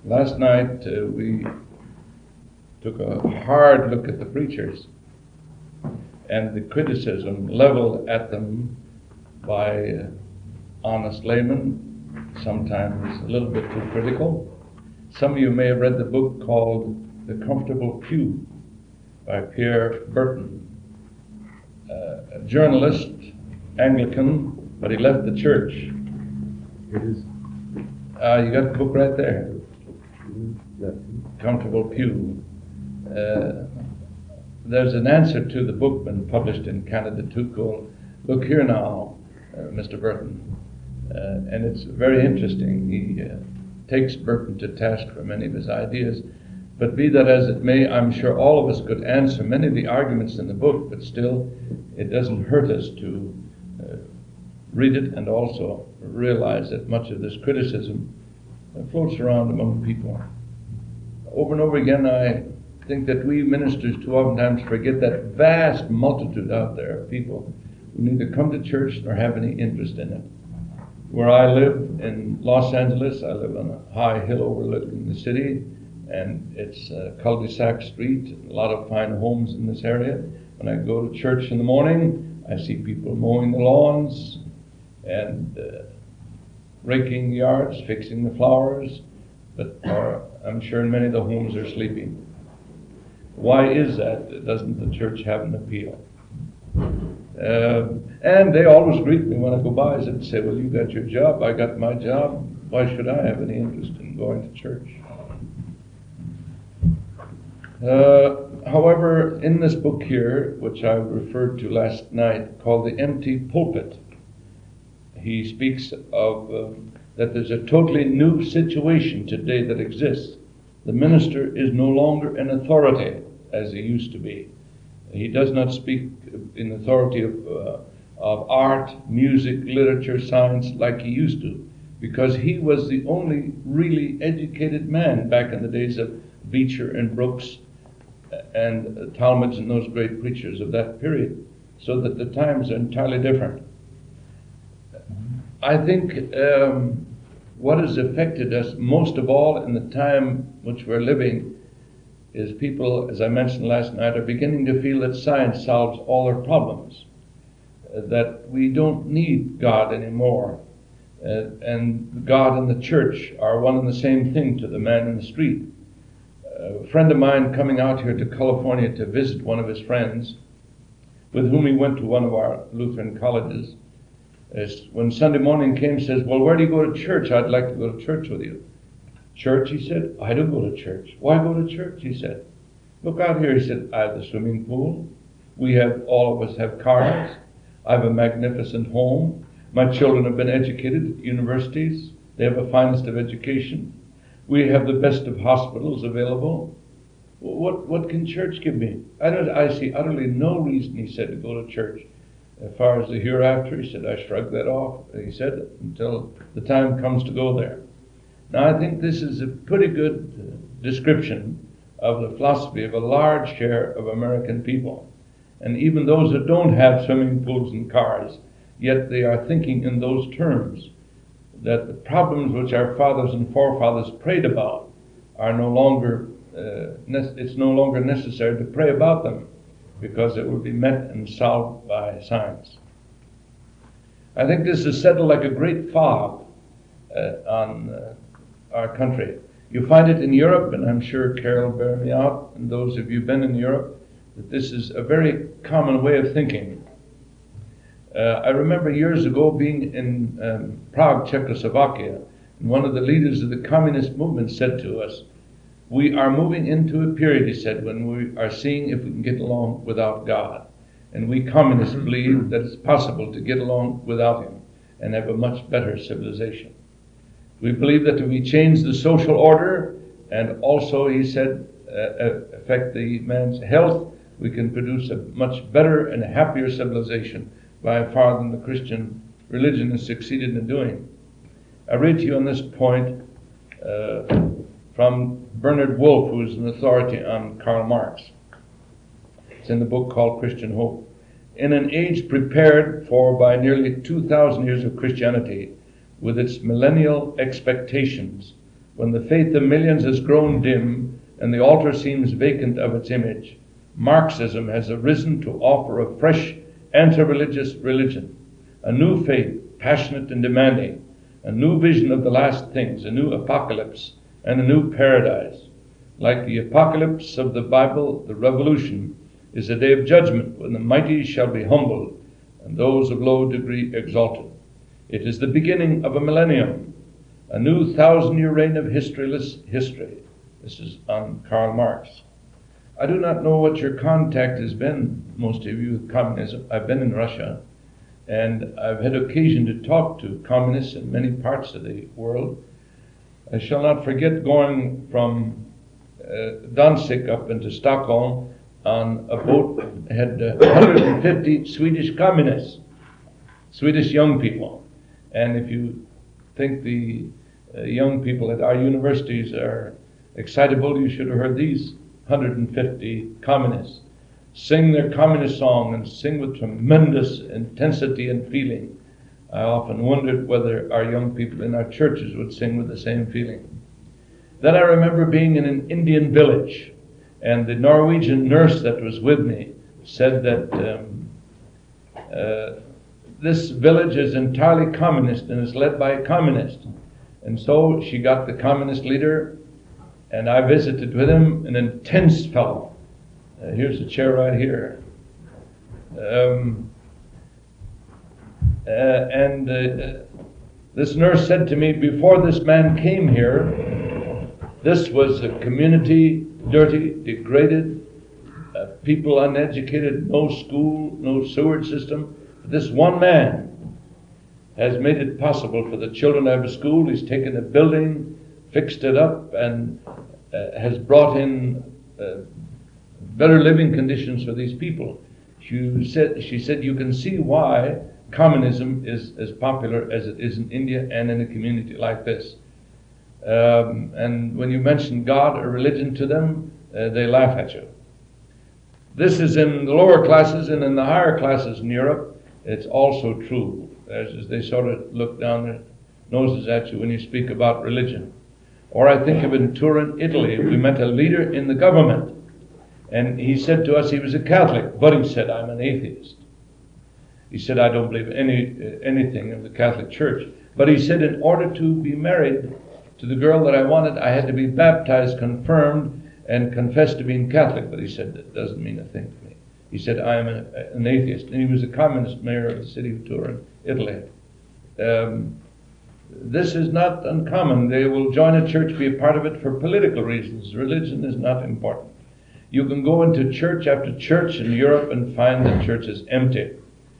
Last night we took a hard look at the preachers and the criticism leveled at them by honest laymen, sometimes a little bit too critical. Some of you may have read the book called The Comfortable Pew by Pierre Berton, a journalist, Anglican, but he left the church. It is. You got the book right there. Comfortable Pew. There's an answer to the book been published in Canada too called Look Here Now, Mr. Burton. And it's very interesting. He takes Burton to task for many of his ideas. But be that as it may, I'm sure all of us could answer many of the arguments in the book, but still it doesn't hurt us to read it and also realize that much of this criticism floats around among people. Over and over again, I think that we ministers too oftentimes forget that vast multitude out there of people who neither come to church nor have any interest in it. Where I live in Los Angeles, I live on a high hill overlooking the city, and it's a cul-de-sac street, a lot of fine homes in this area. When I go to church in the morning, I see people mowing the lawns and raking the yards, fixing the flowers, but I'm sure many of the homes are sleeping. Why is that? Doesn't the church have an appeal? And they always greet me when I go by and say, well, you got your job, I got my job. Why should I have any interest in going to church? However, in this book here, which I referred to last night, called The Empty Pulpit, he speaks of that there's a totally new situation today that exists. The minister is no longer an authority as he used to be. He does not speak in authority of art, music, literature, science like he used to, because he was the only really educated man back in the days of Beecher and Brooks and Talmage and those great preachers of that period, so that the times are entirely different. I think what has affected us most of all in the time which we're living is people, as I mentioned last night, are beginning to feel that science solves all their problems, that we don't need God anymore, and God and the church are one and the same thing to the man in the street. A friend of mine coming out here to California to visit one of his friends, with whom he went to one of our Lutheran colleges, when Sunday morning came, says, well, where do you go to church? I'd like to go to church with you. Church, he said, I don't go to church. Why go to church? He said, look out here. He said, I have the swimming pool. All of us have cars. I have a magnificent home. My children have been educated at universities. They have the finest of education. We have the best of hospitals available. What can church give me? I see utterly no reason, he said, to go to church. As far as the hereafter, he said, I shrugged that off, he said, until the time comes to go there. Now, I think this is a pretty good description of the philosophy of a large share of American people. And even those that don't have swimming pools and cars, yet they are thinking in those terms, that the problems which our fathers and forefathers prayed about are no longer, it's no longer necessary to pray about them, because it will be met and solved by science. I think this is settled like a great fog on our country. You find it in Europe, and I'm sure Carol bear me out, and those of you who've been in Europe, that this is a very common way of thinking. I remember years ago being in Prague, Czechoslovakia, and one of the leaders of the communist movement said to us, we are moving into a period, he said, when we are seeing if we can get along without God. And we communists believe that it's possible to get along without him and have a much better civilization. We believe that if we change the social order and also, he said, affect the man's health, we can produce a much better and happier civilization by far than the Christian religion has succeeded in doing. I read to you on this point from Bernard Wolfe, who is an authority on Karl Marx. It's in the book called Christian Hope. In an age prepared for by nearly 2,000 years of Christianity, with its millennial expectations, when the faith of millions has grown dim and the altar seems vacant of its image, Marxism has arisen to offer a fresh anti-religious religion, a new faith, passionate and demanding, a new vision of the last things, a new apocalypse, and a new paradise. Like the apocalypse of the Bible, the revolution is a day of judgment when the mighty shall be humbled and those of low degree exalted. It is the beginning of a millennium, a new 1,000-year reign of historyless history. This is on Karl Marx. I do not know what your contact has been, most of you, with communism. I've been in Russia, and I've had occasion to talk to communists in many parts of the world. I shall not forget going from Danzig up into Stockholm on a boat that had 150 Swedish communists, Swedish young people. And if you think the young people at our universities are excitable, you should have heard these 150 communists sing their communist song and sing with tremendous intensity and feeling. I often wondered whether our young people in our churches would sing with the same feeling. Then I remember being in an Indian village, and the Norwegian nurse that was with me said that this village is entirely communist and is led by a communist. And so she got the communist leader, and I visited with him, an intense fellow. Here's a chair right here. This nurse said to me, before this man came here, this was a community, dirty, degraded, people uneducated, no school, no sewage system. This one man has made it possible for the children to have a school. He's taken a building, fixed it up, and has brought in better living conditions for these people. She said, you can see why communism is as popular as it is in India and in a community like this. And when you mention God or religion to them, they laugh at you. This is in the lower classes, and in the higher classes in Europe, it's also true. As they sort of look down their noses at you when you speak about religion. Or I think of in Turin, Italy, we met a leader in the government, and he said to us he was a Catholic, but he said, I'm an atheist. He said, I don't believe anything of the Catholic Church. But he said, in order to be married to the girl that I wanted, I had to be baptized, confirmed, and confess to being Catholic. But he said, that doesn't mean a thing to me. He said, I am an atheist. And he was a communist mayor of the city of Turin, Italy. This is not uncommon. They will join a church, be a part of it for political reasons. Religion is not important. You can go into church after church in Europe and find the church is empty.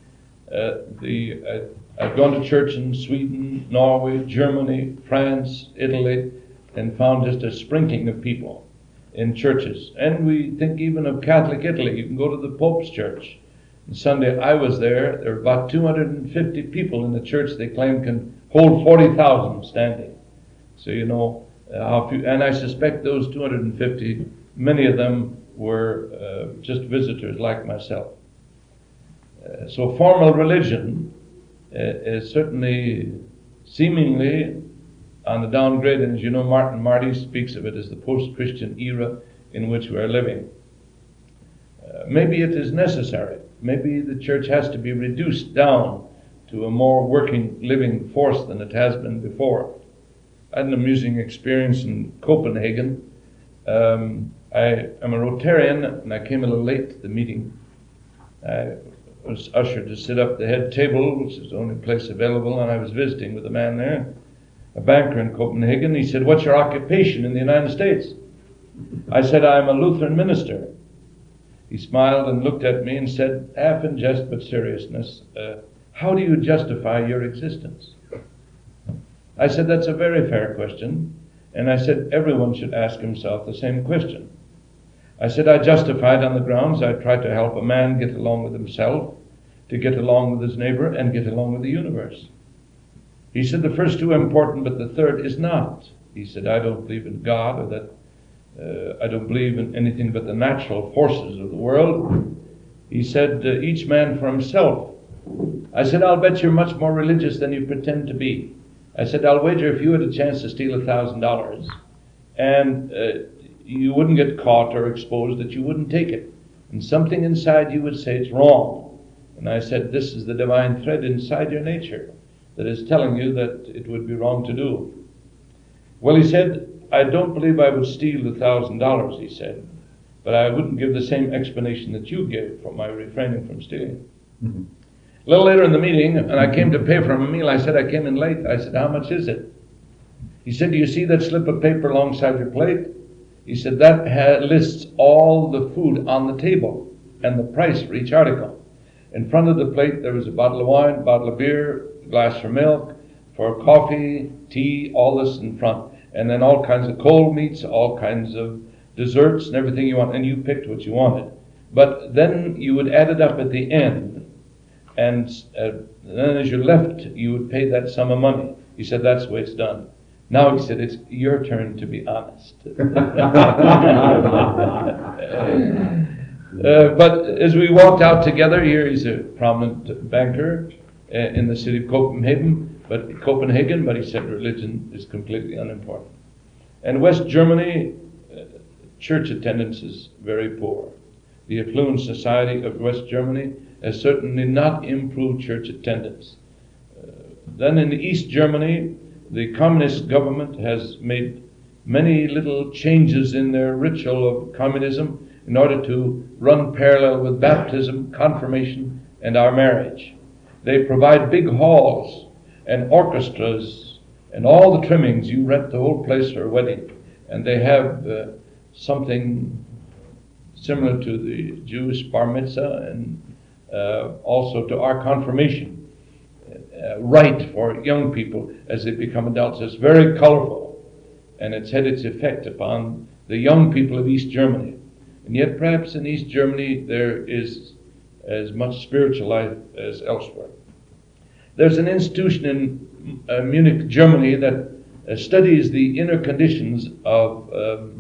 I've gone to church in Sweden, Norway, Germany, France, Italy, and found just a sprinkling of people in churches. And we think even of Catholic Italy. You can go to the Pope's church. On Sunday I was there. There were about 250 people in the church they claim can hold 40,000 standing. So you know how few. And I suspect those 250, many of them were just visitors like myself. So formal religion is certainly seemingly on the downgrade, and as you know, Martin Marty speaks of it as the post-Christian era in which we are living. Maybe it is necessary. Maybe the church has to be reduced down to a more working, living force than it has been before. I had an amusing experience in Copenhagen. I am a Rotarian, and I came a little late to the meeting. I was ushered to sit up at the head table, which is the only place available, and I was visiting with a man there, a banker in Copenhagen. He said, what's your occupation in the United States? I said, I'm a Lutheran minister. He smiled and looked at me and said, half in jest but seriousness, how do you justify your existence? I said, that's a very fair question. And I said, everyone should ask himself the same question. I said, I justify it on the grounds I try to help a man get along with himself, to get along with his neighbor, and get along with the universe. He said, the first two are important, but the third is not. He said, I don't believe in God, or that I don't believe in anything but the natural forces of the world. He said, each man for himself. I said, I'll bet you're much more religious than you pretend to be. I said, I'll wager if you had a chance to steal $1,000 and you wouldn't get caught or exposed, that you wouldn't take it. And something inside you would say it's wrong. And I said, this is the divine thread inside your nature that is telling you that it would be wrong to do. Well, he said, I don't believe I would steal the $1,000, he said, but I wouldn't give the same explanation that you gave for my refraining from stealing. Mm-hmm. A little later in the meeting, and I came to pay for him a meal, I said, I came in late. I said, how much is it? He said, do you see that slip of paper alongside your plate? He said, that lists all the food on the table and the price for each article. In front of the plate, there was a bottle of wine, bottle of beer, a glass for milk, for coffee, tea, all this in front. And then all kinds of cold meats, all kinds of desserts and everything you want. And you picked what you wanted. But then you would add it up at the end. And then as you left, you would pay that sum of money. He said, that's the way it's done. Now, he said, it's your turn to be honest. But as we walked out together, here he's a prominent banker in the city of Copenhagen, but he said religion is completely unimportant. And West Germany, church attendance is very poor. The affluent society of West Germany has certainly not improved church attendance. Then in East Germany, the communist government has made many little changes in their ritual of communism in order to run parallel with baptism, confirmation, and our marriage. They provide big halls and orchestras and all the trimmings. You rent the whole place for a wedding. And they have something similar to the Jewish bar mitzvah and also to our confirmation rite for young people as they become adults. It's very colorful, and it's had its effect upon the young people of East Germany. And yet perhaps in East Germany there is as much spiritual life as elsewhere. There's an institution in Munich, Germany that studies the inner conditions of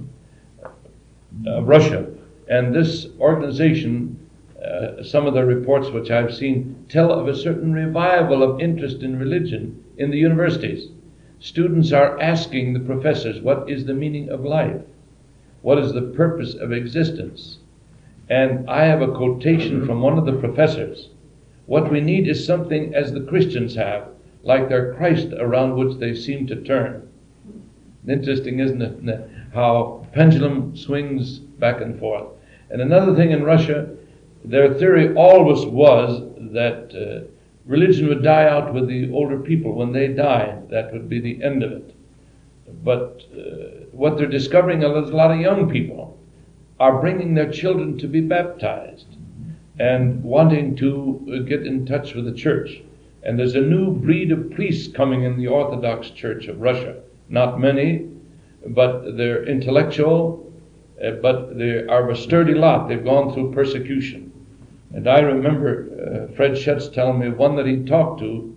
Russia. And this organization, some of the reports which I've seen, tell of a certain revival of interest in religion in the universities. Students are asking the professors, what is the meaning of life? What is the purpose of existence? And I have a quotation from one of the professors. What we need is something as the Christians have, like their Christ around which they seem to turn. Interesting, isn't it, how pendulum swings back and forth. And another thing in Russia, their theory always was that religion would die out with the older people. When they died, that would be the end of it. But what they're discovering is a lot of young people are bringing their children to be baptized and wanting to get in touch with the church. And there's a new breed of priests coming in the Orthodox Church of Russia. Not many, but they're intellectual, but they are a sturdy lot. They've gone through persecution. And I remember Fred Schetz telling me one that he talked to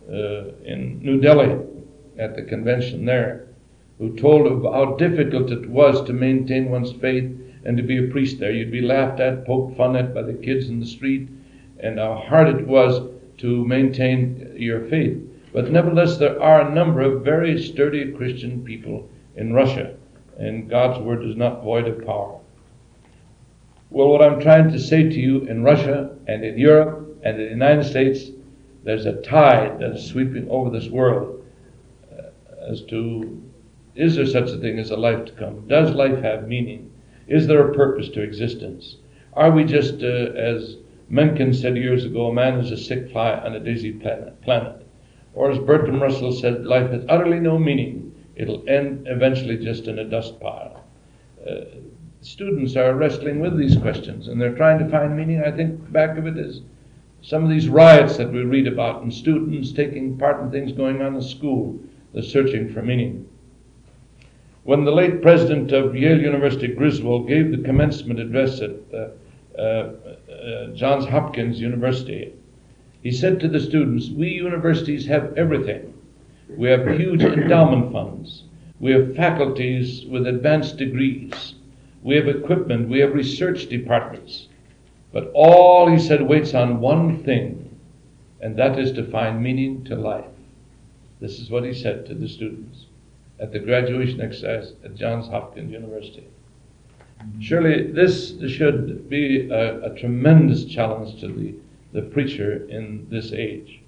in New Delhi at the convention there, who told of how difficult it was to maintain one's faith and to be a priest there. You'd be laughed at, poked fun at by the kids in the street, and how hard it was to maintain your faith. But nevertheless, there are a number of very sturdy Christian people in Russia, and God's word is not void of power. Well, what I'm trying to say to you, in Russia and in Europe and in the United States, there's a tide that is sweeping over this world as to, is there such a thing as a life to come? Does life have meaning? Is there a purpose to existence? Are we just, as Mencken said years ago, a man is a sick fly on a daisy planet? Or as Bertrand Russell said, life has utterly no meaning. It'll end eventually just in a dust pile. Students are wrestling with these questions, and they're trying to find meaning. I think back of it is some of these riots that we read about, and students taking part in things going on in school, they're searching for meaning. When the late president of Yale University, Griswold, gave the commencement address at Johns Hopkins University, he said to the students, we universities have everything. We have huge endowment funds. We have faculties with advanced degrees. We have equipment. We have research departments. But all, he said, waits on one thing, and that is to find meaning to life. This is what he said to the students at the graduation exercise at Johns Hopkins University. Surely this should be a tremendous challenge to the preacher in this age.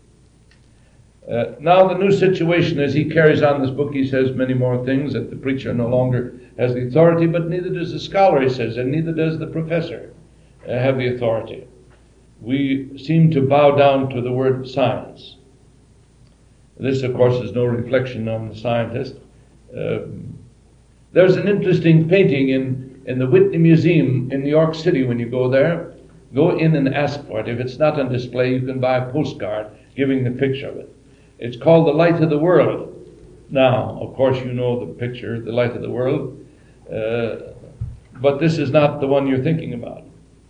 Now the new situation, as he carries on this book, he says many more things, that the preacher no longer has the authority, but neither does the scholar, he says, and neither does the professor have the authority. We seem to bow down to the word science. This, of course, is no reflection on the scientist. There's an interesting painting in the Whitney Museum in New York City. When you go there, go in and ask for it. If it's not on display, you can buy a postcard giving the picture of it. It's called The Light of the World. Now, of course, you know the picture, The Light of the World, but this is not the one you're thinking about,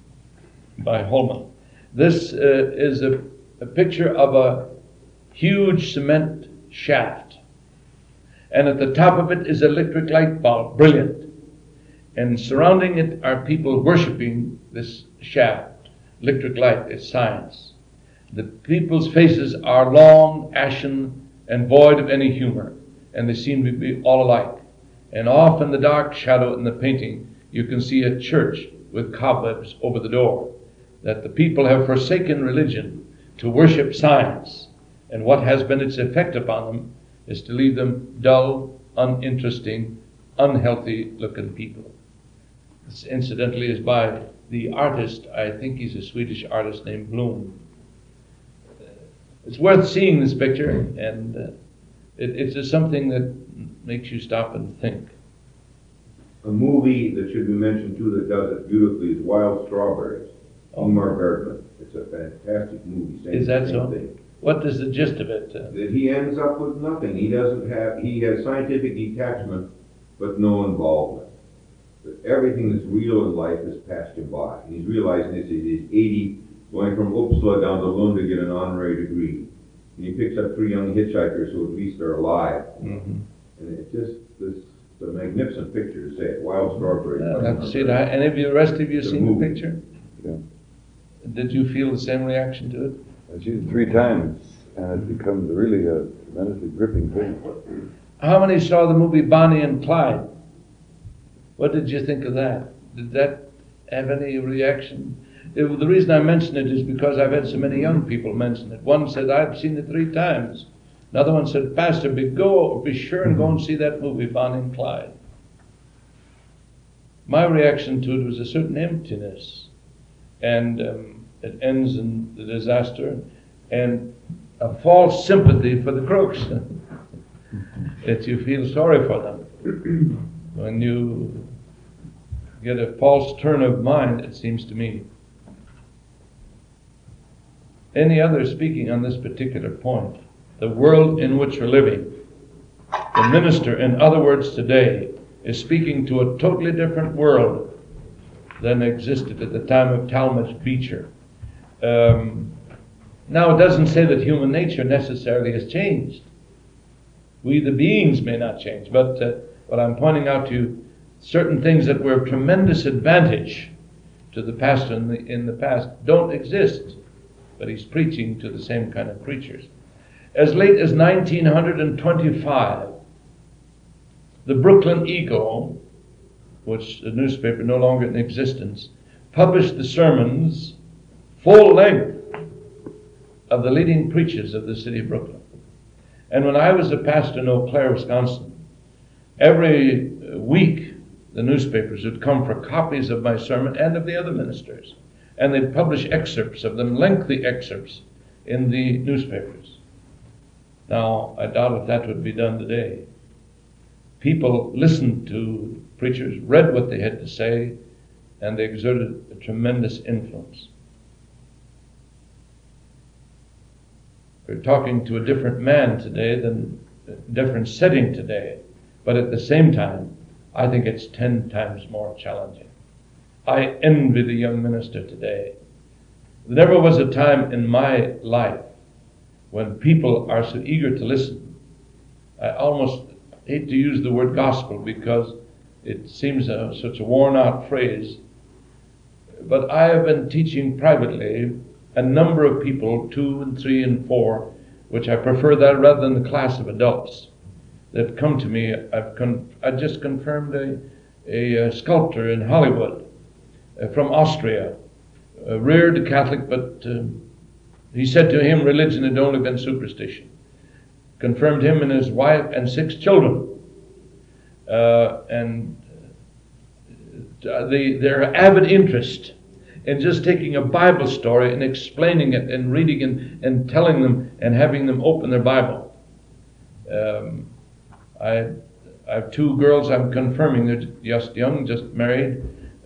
by Holman. This is a picture of a huge cement shaft, and at the top of it is an electric light bulb, brilliant. And surrounding it are people worshiping this shaft, electric light. It's science. The people's faces are long, ashen, and void of any humor, and they seem to be all alike. And off in the dark shadow in the painting, you can see a church with cobwebs over the door, that the people have forsaken religion to worship science, and what has been its effect upon them is to leave them dull, uninteresting, unhealthy-looking people. This, incidentally, is by the artist, I think he's a Swedish artist named Bloom. It's worth seeing this picture, and it's just something that makes you stop and think. A movie that should be mentioned too that does it beautifully is Wild Strawberries. Ingmar Bergman. It's a fantastic movie. Is that so? Thing. What is the gist of it? That he ends up with nothing. He has scientific detachment, but no involvement. That everything that's real in life has passed him by. And he's realizing this. He's 80, going from Uppsala down to Lund to get an honorary degree. And he picks up 3 young hitchhikers who at least are alive. Mm-hmm. And it's just it's a magnificent picture to say it. Wild Strawberries. I have to see it. And have the rest of you seen the picture? Yeah. Did you feel the same reaction to it? I've seen it 3 times, and it becomes really a tremendously gripping thing. How many saw the movie Bonnie and Clyde? What did you think of that? Did that have any reaction? The reason I mention it is because I've had so many young people mention it. One said, I've seen it 3 times. Another one said, Pastor, be sure and go and see that movie, Bonnie and Clyde. My reaction to it was a certain emptiness. And it ends in the disaster, and a false sympathy for the crooks. That you feel sorry for them. When you get a false turn of mind, it seems to me. Any other speaking on this particular point? The world in which we're living. The minister, in other words, today, is speaking to a totally different world than existed at the time of Talmadge Beecher. Now, it doesn't say that human nature necessarily has changed. We, the beings, may not change, but what I'm pointing out to you, certain things that were of tremendous advantage to the pastor in the past don't exist, but he's preaching to the same kind of preachers. As late as 1925, the Brooklyn Eagle, which the newspaper no longer in existence, published the sermons, full length, of the leading preachers of the city of Brooklyn. And when I was a pastor in Eau Claire, Wisconsin, every week the newspapers would come for copies of my sermon and of the other ministers. And they'd publish excerpts of them, lengthy excerpts, in the newspapers. Now, I doubt if that would be done today. People listened to preachers, read what they had to say, and they exerted a tremendous influence. We're talking to a different man today than a different setting today, but at the same time, I think it's 10 times more challenging. I envy the young minister today. There never was a time in my life when people are so eager to listen. I almost hate to use the word gospel because it seems such a worn-out phrase. But I have been teaching privately a number of people, 2 and 3 and 4, which I prefer that rather than the class of adults that come to me. I just confirmed a sculptor in Hollywood from Austria, reared Catholic, but he said to him religion had only been superstition. Confirmed him and his wife and 6 children. Their avid interest in just taking a Bible story and explaining it and reading and telling them and having them open their Bible. I have 2 girls I'm confirming. They're just young, just married.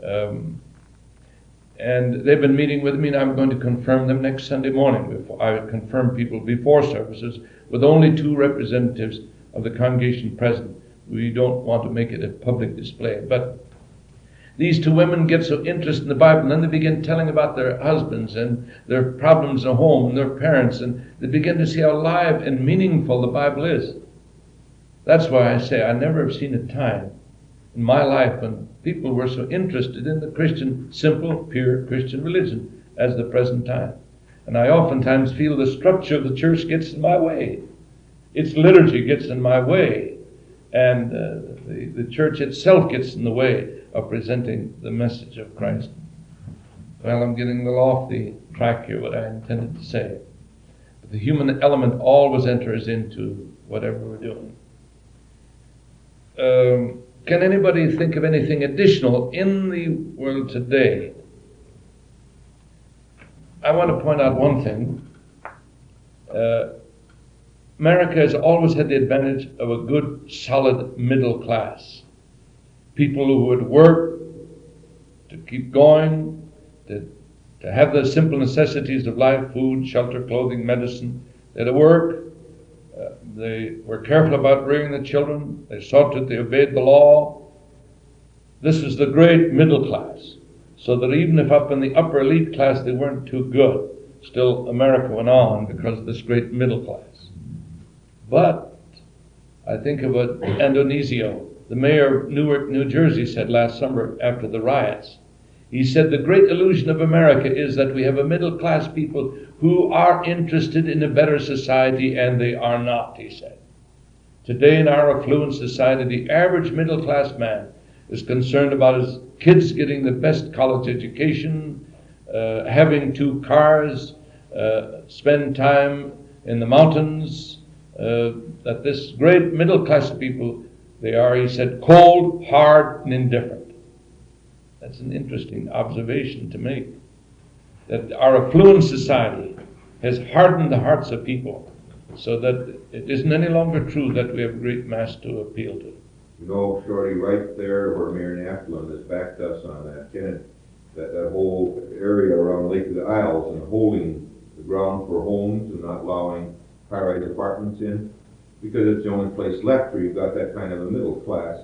And they've been meeting with me, and I'm going to confirm them next Sunday morning. I confirm people before services with only 2 representatives of the congregation present. We don't want to make it a public display. But these 2 women get so interested in the Bible, and then they begin telling about their husbands and their problems at home and their parents, and they begin to see how alive and meaningful the Bible is. That's why I say I never have seen a time in my life when people were so interested in the Christian, simple, pure Christian religion as the present time. And I oftentimes feel the structure of the church gets in my way. Its liturgy gets in my way. And the church itself gets in the way of presenting the message of Christ. Well, I'm getting a little off the track here, what I intended to say. But the human element always enters into whatever we're doing. Can anybody think of anything additional in the world today? I want to point out one thing. America has always had the advantage of a good, solid middle class. People who would work to keep going, to have the simple necessities of life, food, shelter, clothing, medicine. They had to work. They were careful about rearing the children. They sought that they obeyed the law. This is the great middle class. So that even if up in the upper elite class they weren't too good, still America went on because of this great middle class. But I think of what Andonisio, the mayor of Newark, New Jersey, said last summer after the riots. He said the great illusion of America is that we have a middle class people who are interested in a better society, and they are not, he said. Today in our affluent society, the average middle class man is concerned about his kids getting the best college education, having 2 cars, spend time in the mountains, that this great middle class people, they are, he said, cold, hard, and indifferent. That's an interesting observation to make. That our affluent society has hardened the hearts of people so that it isn't any longer true that we have great mass to appeal to. You know, Shorty, right there where Mayor Naftalin has backed us on that, Kenneth, that whole area around Lake of the Isles and holding the ground for homes and not allowing high-rise apartments in, because it's the only place left where you've got that kind of a middle class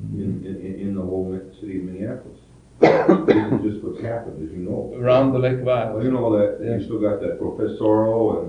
in the whole city of Minneapolis. This is just what's happened, as you know. Around the Lake of Isles. Well, you know that you still got that professorial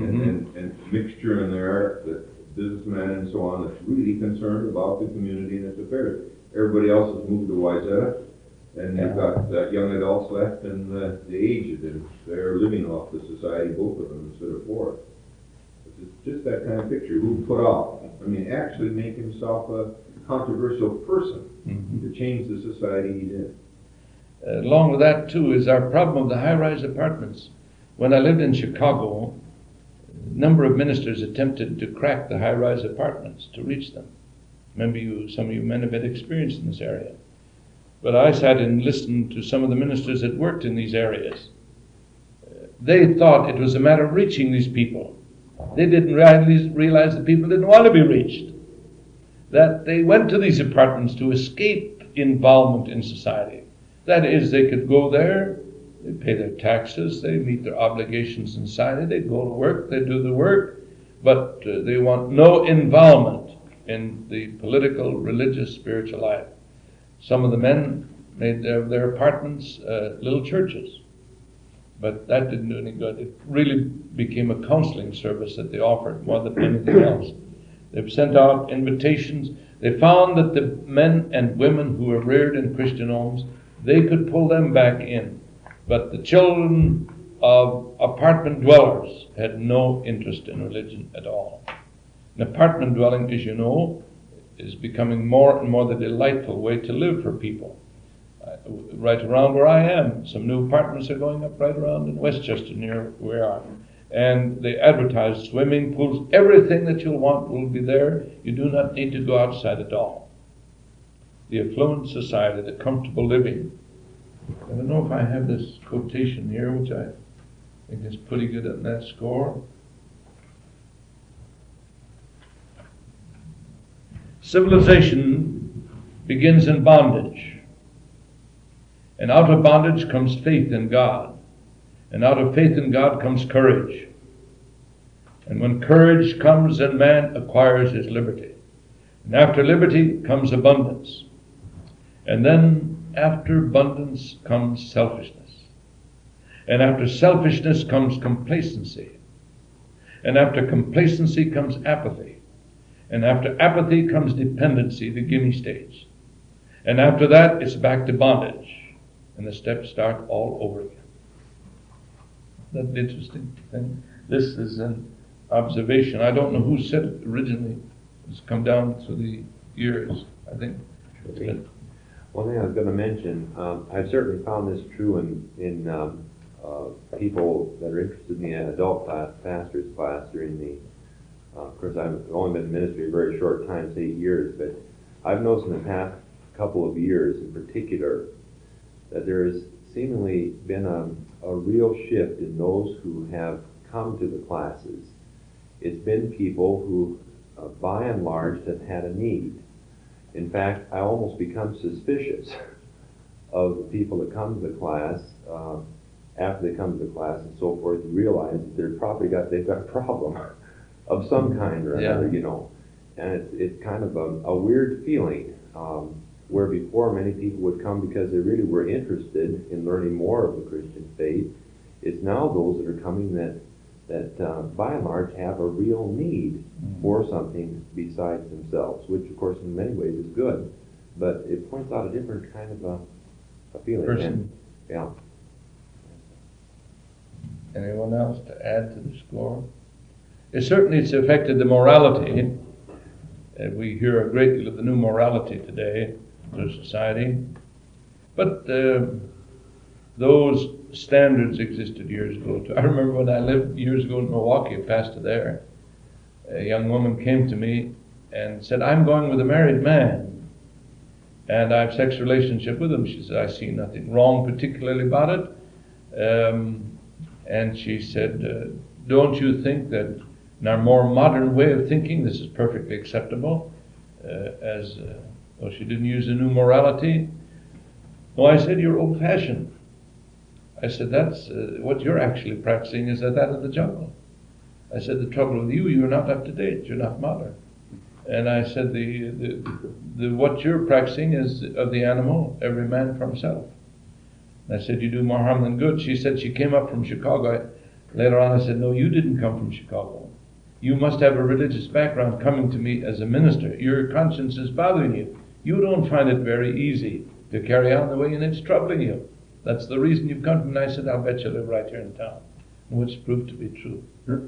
and mixture in there, that businessmen and so on that's really concerned about the community and its affairs. Everybody else has moved to Wayzata, and you've got young adults left and the aged, and they're living off the society, both of them, instead of for it. It's just that kind of picture. Who put out? I mean, actually make himself a controversial person to change the society he's in. Along with that, too, is our problem of the high-rise apartments. When I lived in Chicago, a number of ministers attempted to crack the high-rise apartments to reach them. Maybe some of you men have had experience in this area. But I sat and listened to some of the ministers that worked in these areas. They thought it was a matter of reaching these people. They didn't realize that people didn't want to be reached. That they went to these apartments to escape involvement in society. That is, they could go there, they pay their taxes, they meet their obligations in society, they go to work, they do the work, but they want no involvement in the political, religious, spiritual life. Some of the men made their apartments little churches, but that didn't do any good. It really became a counseling service that they offered more than anything else. They've sent out invitations. They found that the men and women who were reared in Christian homes, they could pull them back in. But the children of apartment dwellers had no interest in religion at all. An apartment dwelling, as you know, is becoming more and more the delightful way to live for people. Right around where I am, some new apartments are going up right around in Westchester near where I am. And they advertise swimming pools, everything that you'll want will be there. You do not need to go outside at all. The affluent society, the comfortable living. I don't know if I have this quotation here, which I think is pretty good on that score. Civilization begins in bondage. And out of bondage comes faith in God. And out of faith in God comes courage. And when courage comes, then man acquires his liberty. And after liberty comes abundance. And then after abundance comes selfishness. And after selfishness comes complacency. And after complacency comes apathy. And after apathy comes dependency, the gimme stage. And after that, it's back to bondage. And the steps start all over again. That's the interesting thing. This is an observation. I don't know who said it originally. It's come down through the years, I think. One thing I was going to mention, I've certainly found this true in people that are interested in the adult pastors class during the, of course I've only been in ministry a very short time, it's 8 years, but I've noticed in the past couple of years in particular that there has seemingly been a real shift in those who have come to the classes. It's been people who, by and large, have had a need. In fact, I almost become suspicious of the people that come to the class, after they come to the class and so forth, and realize that they've got a problem of some kind or another, you know. And it's kind of a weird feeling, where before many people would come because they really were interested in learning more of the Christian faith. It's now those that are coming that by and large have a real need for something besides themselves, which of course in many ways is good, but it points out a different kind of a feeling. Person. Yeah. Anyone else to add to the score? It's affected the morality. We hear a great deal of the new morality today in society. But those standards existed years ago too. I remember when I lived years ago in Milwaukee, a pastor there, a young woman came to me and said, "I'm going with a married man, and I have sex relationship with him." She said, "I see nothing wrong particularly about it." And she said, "Don't you think that in our more modern way of thinking, this is perfectly acceptable?" Well, she didn't use the new morality. No, I said, "You're old-fashioned." I said, "That's what you're actually practicing is that of the jungle." I said, "The trouble with you're not up to date. You're not modern." And I said, the what you're practicing is of the animal, every man for himself. And I said, "You do more harm than good." She said she came up from Chicago. Later on I said, "No, you didn't come from Chicago. You must have a religious background coming to me as a minister. Your conscience is bothering you. You don't find it very easy to carry on the way, and it's troubling you. That's the reason you've come to me." And I said, "I'll bet you live right here in town," which proved to be true.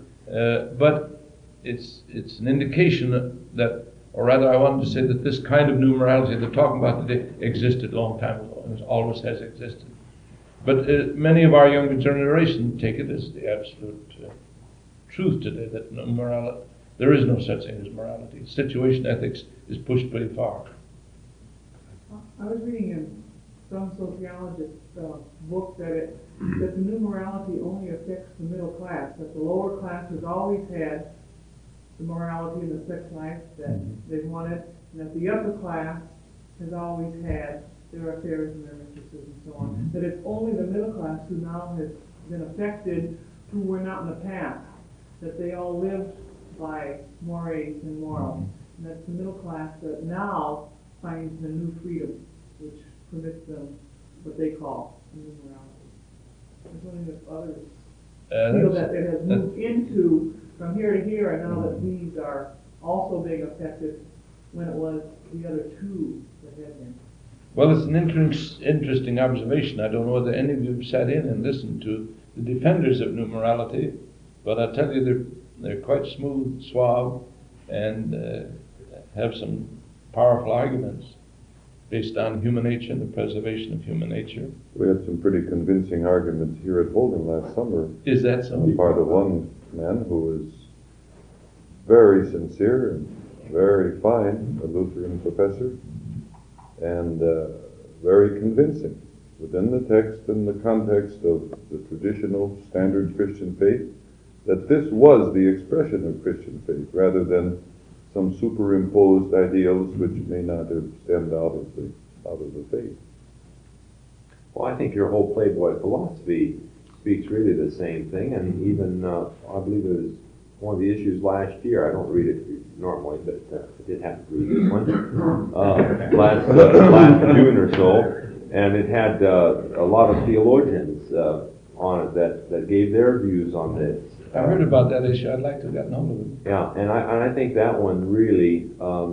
But it's an indication that, or rather I wanted to say that this kind of new morality they're talking about today existed a long time ago, and always has existed. But many of our younger generation take it as the absolute truth today that there is no such thing as morality. Situation ethics is pushed pretty far. I was reading in some sociologist's book that the new morality only affects the middle class, that the lower class has always had the morality and the sex life that they wanted, and that the upper class has always had their affairs and their mistresses and so on. That it's only the middle class who now has been affected, who were not in the past, that they all lived by mores and morals. And that's the middle class that now finds the new freedom, which permits them what they call new morality. I was wondering if others feel that it has moved into from here to here, and now that these are also being affected when it was the other two that had been. Well, it's an interesting observation. I don't know whether any of you have sat in and listened to the defenders of new morality, but I tell you they're quite smooth, suave, and have some powerful arguments based on human nature and the preservation of human nature. We had some pretty convincing arguments here at Holden last summer. Is that so? On the part of one man who was very sincere and very fine, a Lutheran professor, and very convincing within the text and the context of the traditional standard Christian faith, that this was the expression of Christian faith rather than some superimposed ideals which may not have stemmed out of the faith. Well, I think your whole Playboy philosophy speaks really the same thing, and even I believe it was one of the issues last year. I don't read it normally, but I did have to read this one last June or so, and it had a lot of theologians on it that gave their views on this. I heard about that issue. I'd like to have gotten hold of it. Yeah, and I think that one really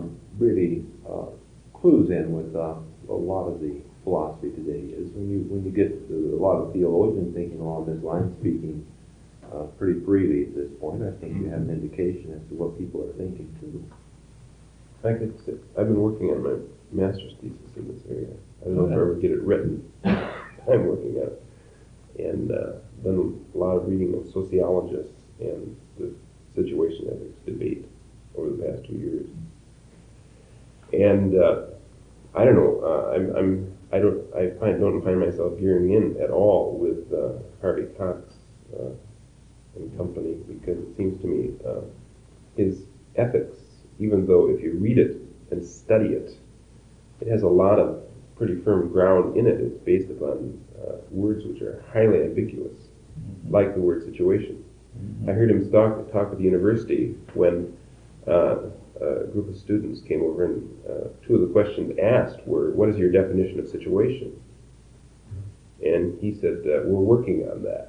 clues in with a lot of the philosophy today. Is when you get a lot of theologians thinking along this line, speaking pretty freely at this point, I think you have an indication as to what people are thinking too. I've been working on my master's thesis in this area. I don't know if I ever get it written. I'm working on it. And done a lot of reading of sociologists and the situation ethics debate over the past 2 years. And I don't know. I don't find myself gearing in at all with Harvey Cox and company, because it seems to me his ethics, even though if you read it and study it, it has a lot of pretty firm ground in it. It's based upon words which are highly ambiguous, like the word situation. I heard him talk at the university when a group of students came over, and two of the questions asked were, "What is your definition of situation?" And he said, "We're working on that."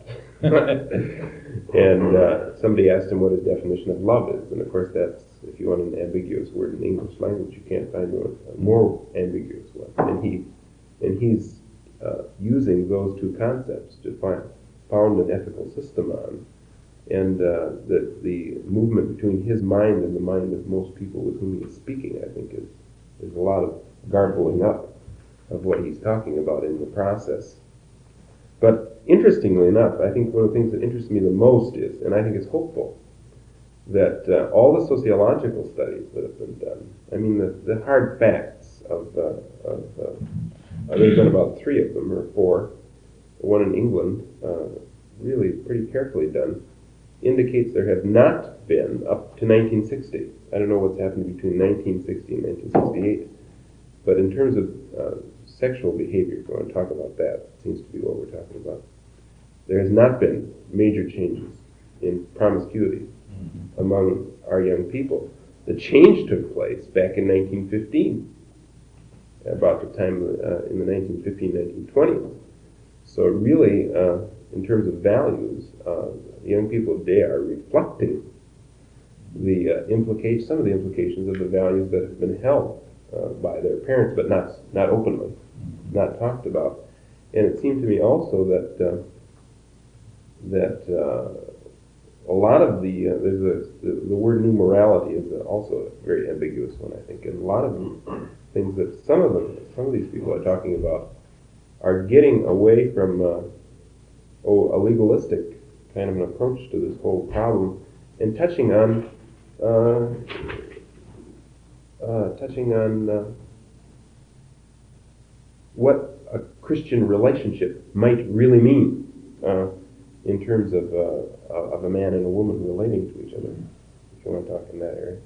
And somebody asked him what his definition of love is, and of course that's, if you want an ambiguous word in the English language, you can't find a more ambiguous one. And he's using those two concepts to found an ethical system on. And the movement between his mind and the mind of most people with whom he is speaking, I think, is a lot of garbling up of what he's talking about in the process. But interestingly enough, I think one of the things that interests me the most is, and I think it's hopeful, that all the sociological studies that have been done, I mean the hard facts of there's been about 3 of them, or 4, one in England, really pretty carefully done, indicates there have not been, up to 1960, I don't know what's happened between 1960 and 1968, but in terms of sexual behavior, if you want to talk about that, seems to be what we're talking about, there has not been major changes in promiscuity among our young people. The change took place back in 1915, about the time in the 1915-1920s. So really, in terms of values, young people today are reflecting the some of the implications of the values that have been held by their parents, but not openly, not talked about. And it seemed to me also that a lot of the word new morality is also a very ambiguous one, I think, and a lot of things that some of these people are talking about are getting away from a legalistic kind of an approach to this whole problem, and touching on what a Christian relationship might really mean in terms of a man and a woman relating to each other, if you want to talk in that area.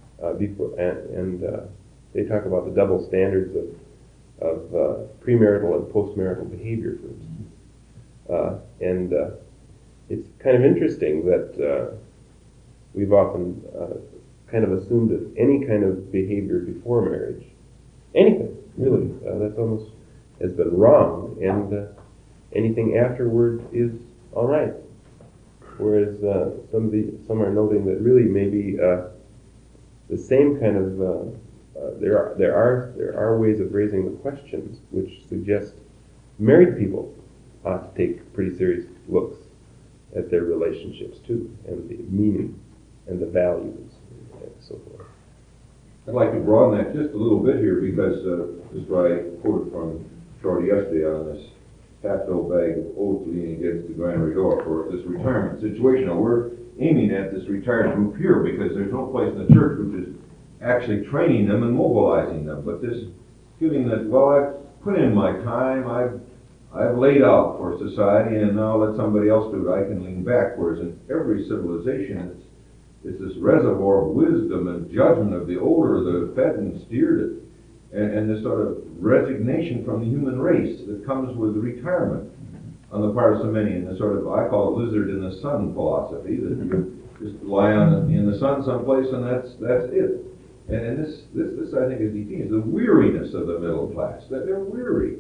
They talk about the double standards of premarital and postmarital behavior, for instance. And it's kind of interesting that we've often kind of assumed that any kind of behavior before marriage, anything, really, that's almost has been wrong, and anything afterward is all right. Whereas some are noting that really maybe the same kind of there are ways of raising the questions which suggest married people ought to take pretty serious looks at their relationships too, and the meaning and the values and so forth. I'd like to broaden that just a little bit here because this is what I quoted from Shorty yesterday on this half-filled bag of oats leaning against the granary door for this retirement situation. Now we're aiming at this retired group here because there's no place in the church which is actually training them and mobilizing them. But this feeling that, well, I've put in my time, I've laid out for society, and now let somebody else do it. I can lean back. Whereas in every civilization, it's this reservoir of wisdom and judgment of the older that fed and steered it, and this sort of resignation from the human race that comes with retirement on the part of so many, and the sort of, I call it lizard in the sun philosophy, that you just lie in the sun someplace and that's it. And this I think is the the weariness of the middle class, that they're weary.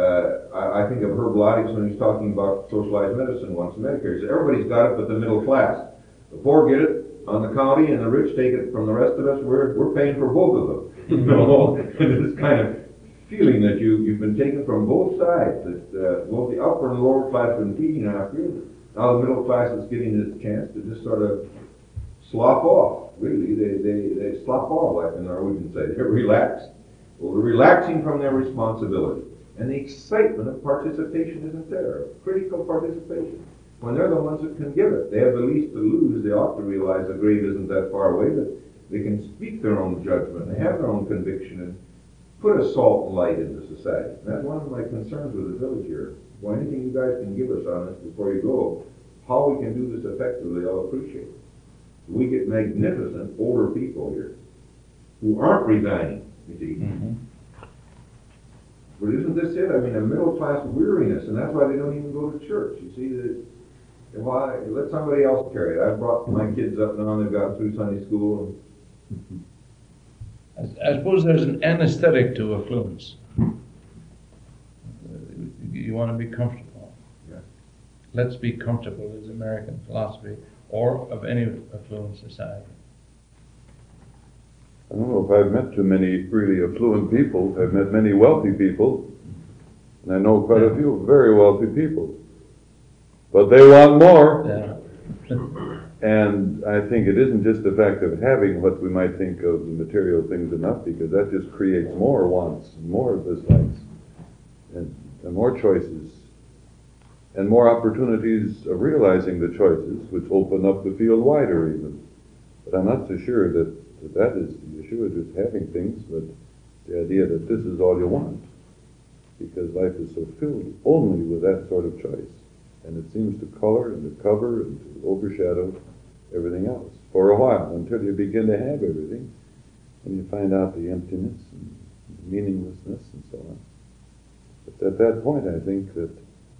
I think of Herb Lodix when he's talking about socialized medicine once Medicare. He said, everybody's got it but the middle class. The poor get it on the county and the rich take it from the rest of us. We're paying for both of them. You know, and this kind of feeling that you've been taken from both sides, that both the upper and the lower class have been feeding after you. Now the middle class is getting this chance to just sort of slop off. Really, they slop off, like the Norwegians say. They're relaxed. Well, they're relaxing from their responsibility. And the excitement of participation isn't there, critical participation. When they're the ones that can give it, they have the least to lose. They ought to realize the grave isn't that far away, that they can speak their own judgment, they have their own conviction, and put a salt and light into society. And that's one of my concerns with the village here. Well, anything you guys can give us on this before you go, how we can do this effectively, I'll appreciate it. We get magnificent older people here who aren't resigning, you see. Mm-hmm. But isn't this it? I mean, a middle-class weariness, and that's why they don't even go to church. You see, why let somebody else carry it. I've brought my kids up now, and they've gotten through Sunday school. I suppose there's an anesthetic to affluence. You want to be comfortable. Yeah. Let's be comfortable is American philosophy, or of any affluent society. I don't know if I've met too many really affluent people. I've met many wealthy people, and I know quite a few very wealthy people. But they want more. Yeah. And I think it isn't just the fact of having what we might think of the material things enough, because that just creates more wants, and more dislikes, and more choices, and more opportunities of realizing the choices, which open up the field wider even. But I'm not so sure that is the issue, of just having things, but the idea that this is all you want, because life is so filled only with that sort of choice. And it seems to color and to cover and to overshadow everything else for a while, until you begin to have everything and you find out the emptiness and the meaninglessness and so on. But at that point, I think that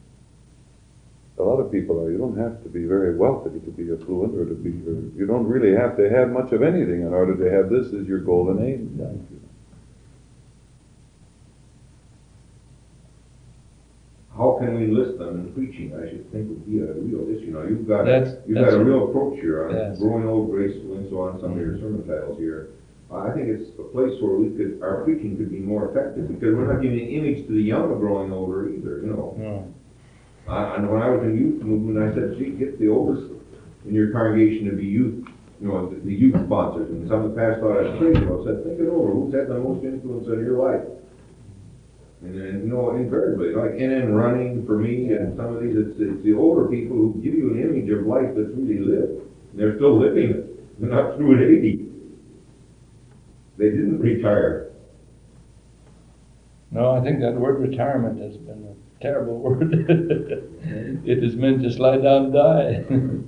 a lot of people you don't have to be very wealthy to be affluent, or you don't really have to have much of anything in order to have this as your golden aim. How can we enlist them in preaching? I should think would be a real issue. Now you've got a real approach here on growing old, graceful, and so on. Some of your sermon titles here. I think it's a place where our preaching could be more effective, because we're not giving an image to the young of growing older either. You know. No. And when I was in youth movement, I said, "Gee, get the oldest in your congregation to be youth." You know, the youth sponsors. And some of the pastors thought I was crazy. I said, "Think it over. Who's had the most influence on your life?" And you know, invariably, like in running for me, and some of these, it's the older people who give you an image of life that's really lived. And they're still living it. They're not through at 80. They didn't retire. No, I think that word retirement has been a terrible word. It is meant to slide down and die.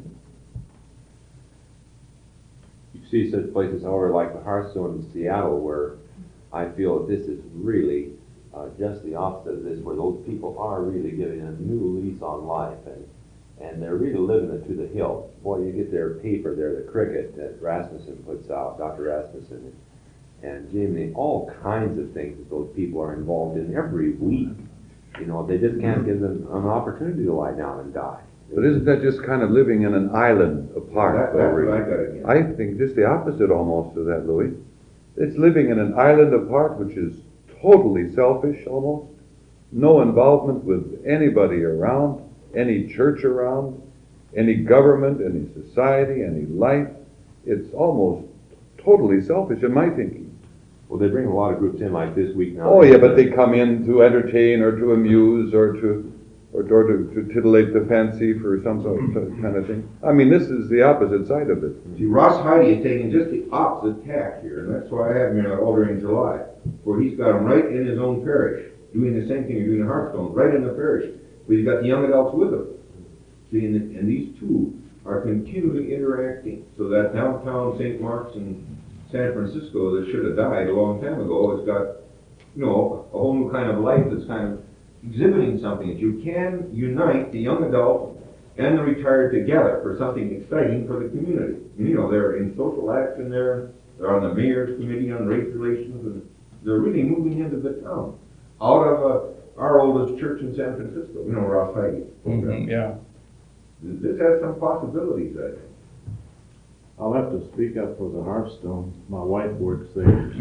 You see such places, however, like the Hearthstone in Seattle, where I feel that this is really just the opposite of this, where those people are really giving a new lease on life, and they're really living it to the hilt. Boy, you get their paper there, the Cricket that Rasmussen puts out, Dr. Rasmussen, and Jimmy, all kinds of things that those people are involved in every week. You know, they just can't give them an opportunity to lie down and die. But isn't that just kind of living in an island apart? That's what I got again. I think just the opposite almost of that, Louis. It's living in an island apart, which is totally selfish almost. No involvement with anybody around, any church around, any government, any society, any life. It's almost totally selfish in my thinking. Well, they bring a lot of groups in like this week now. Oh yeah, but they come in to entertain or to amuse or to titillate the fancy for some sort of kind of thing. I mean, this is the opposite side of it. See, Ross Heidi is taking just the opposite tack here, and that's why I have him in Alder in July, where he's got them right in his own parish, doing the same thing you're doing in Hearthstone, right in the parish, but he's got the young adults with him. See, and these two are continually interacting, so that downtown St. Mark's and San Francisco that should have died a long time ago has got, you know, a whole new kind of life that's kind of exhibiting something that you can unite the young adult and the retired together for something exciting for the community. You know, they're in social action there, they're on the mayor's committee on race relations, and they're really moving into the town out of our oldest church in San Francisco, you know, Ross Heidi. Yeah. This has some possibilities, I think. I'll have to speak up for the Hearthstone. My wife works there.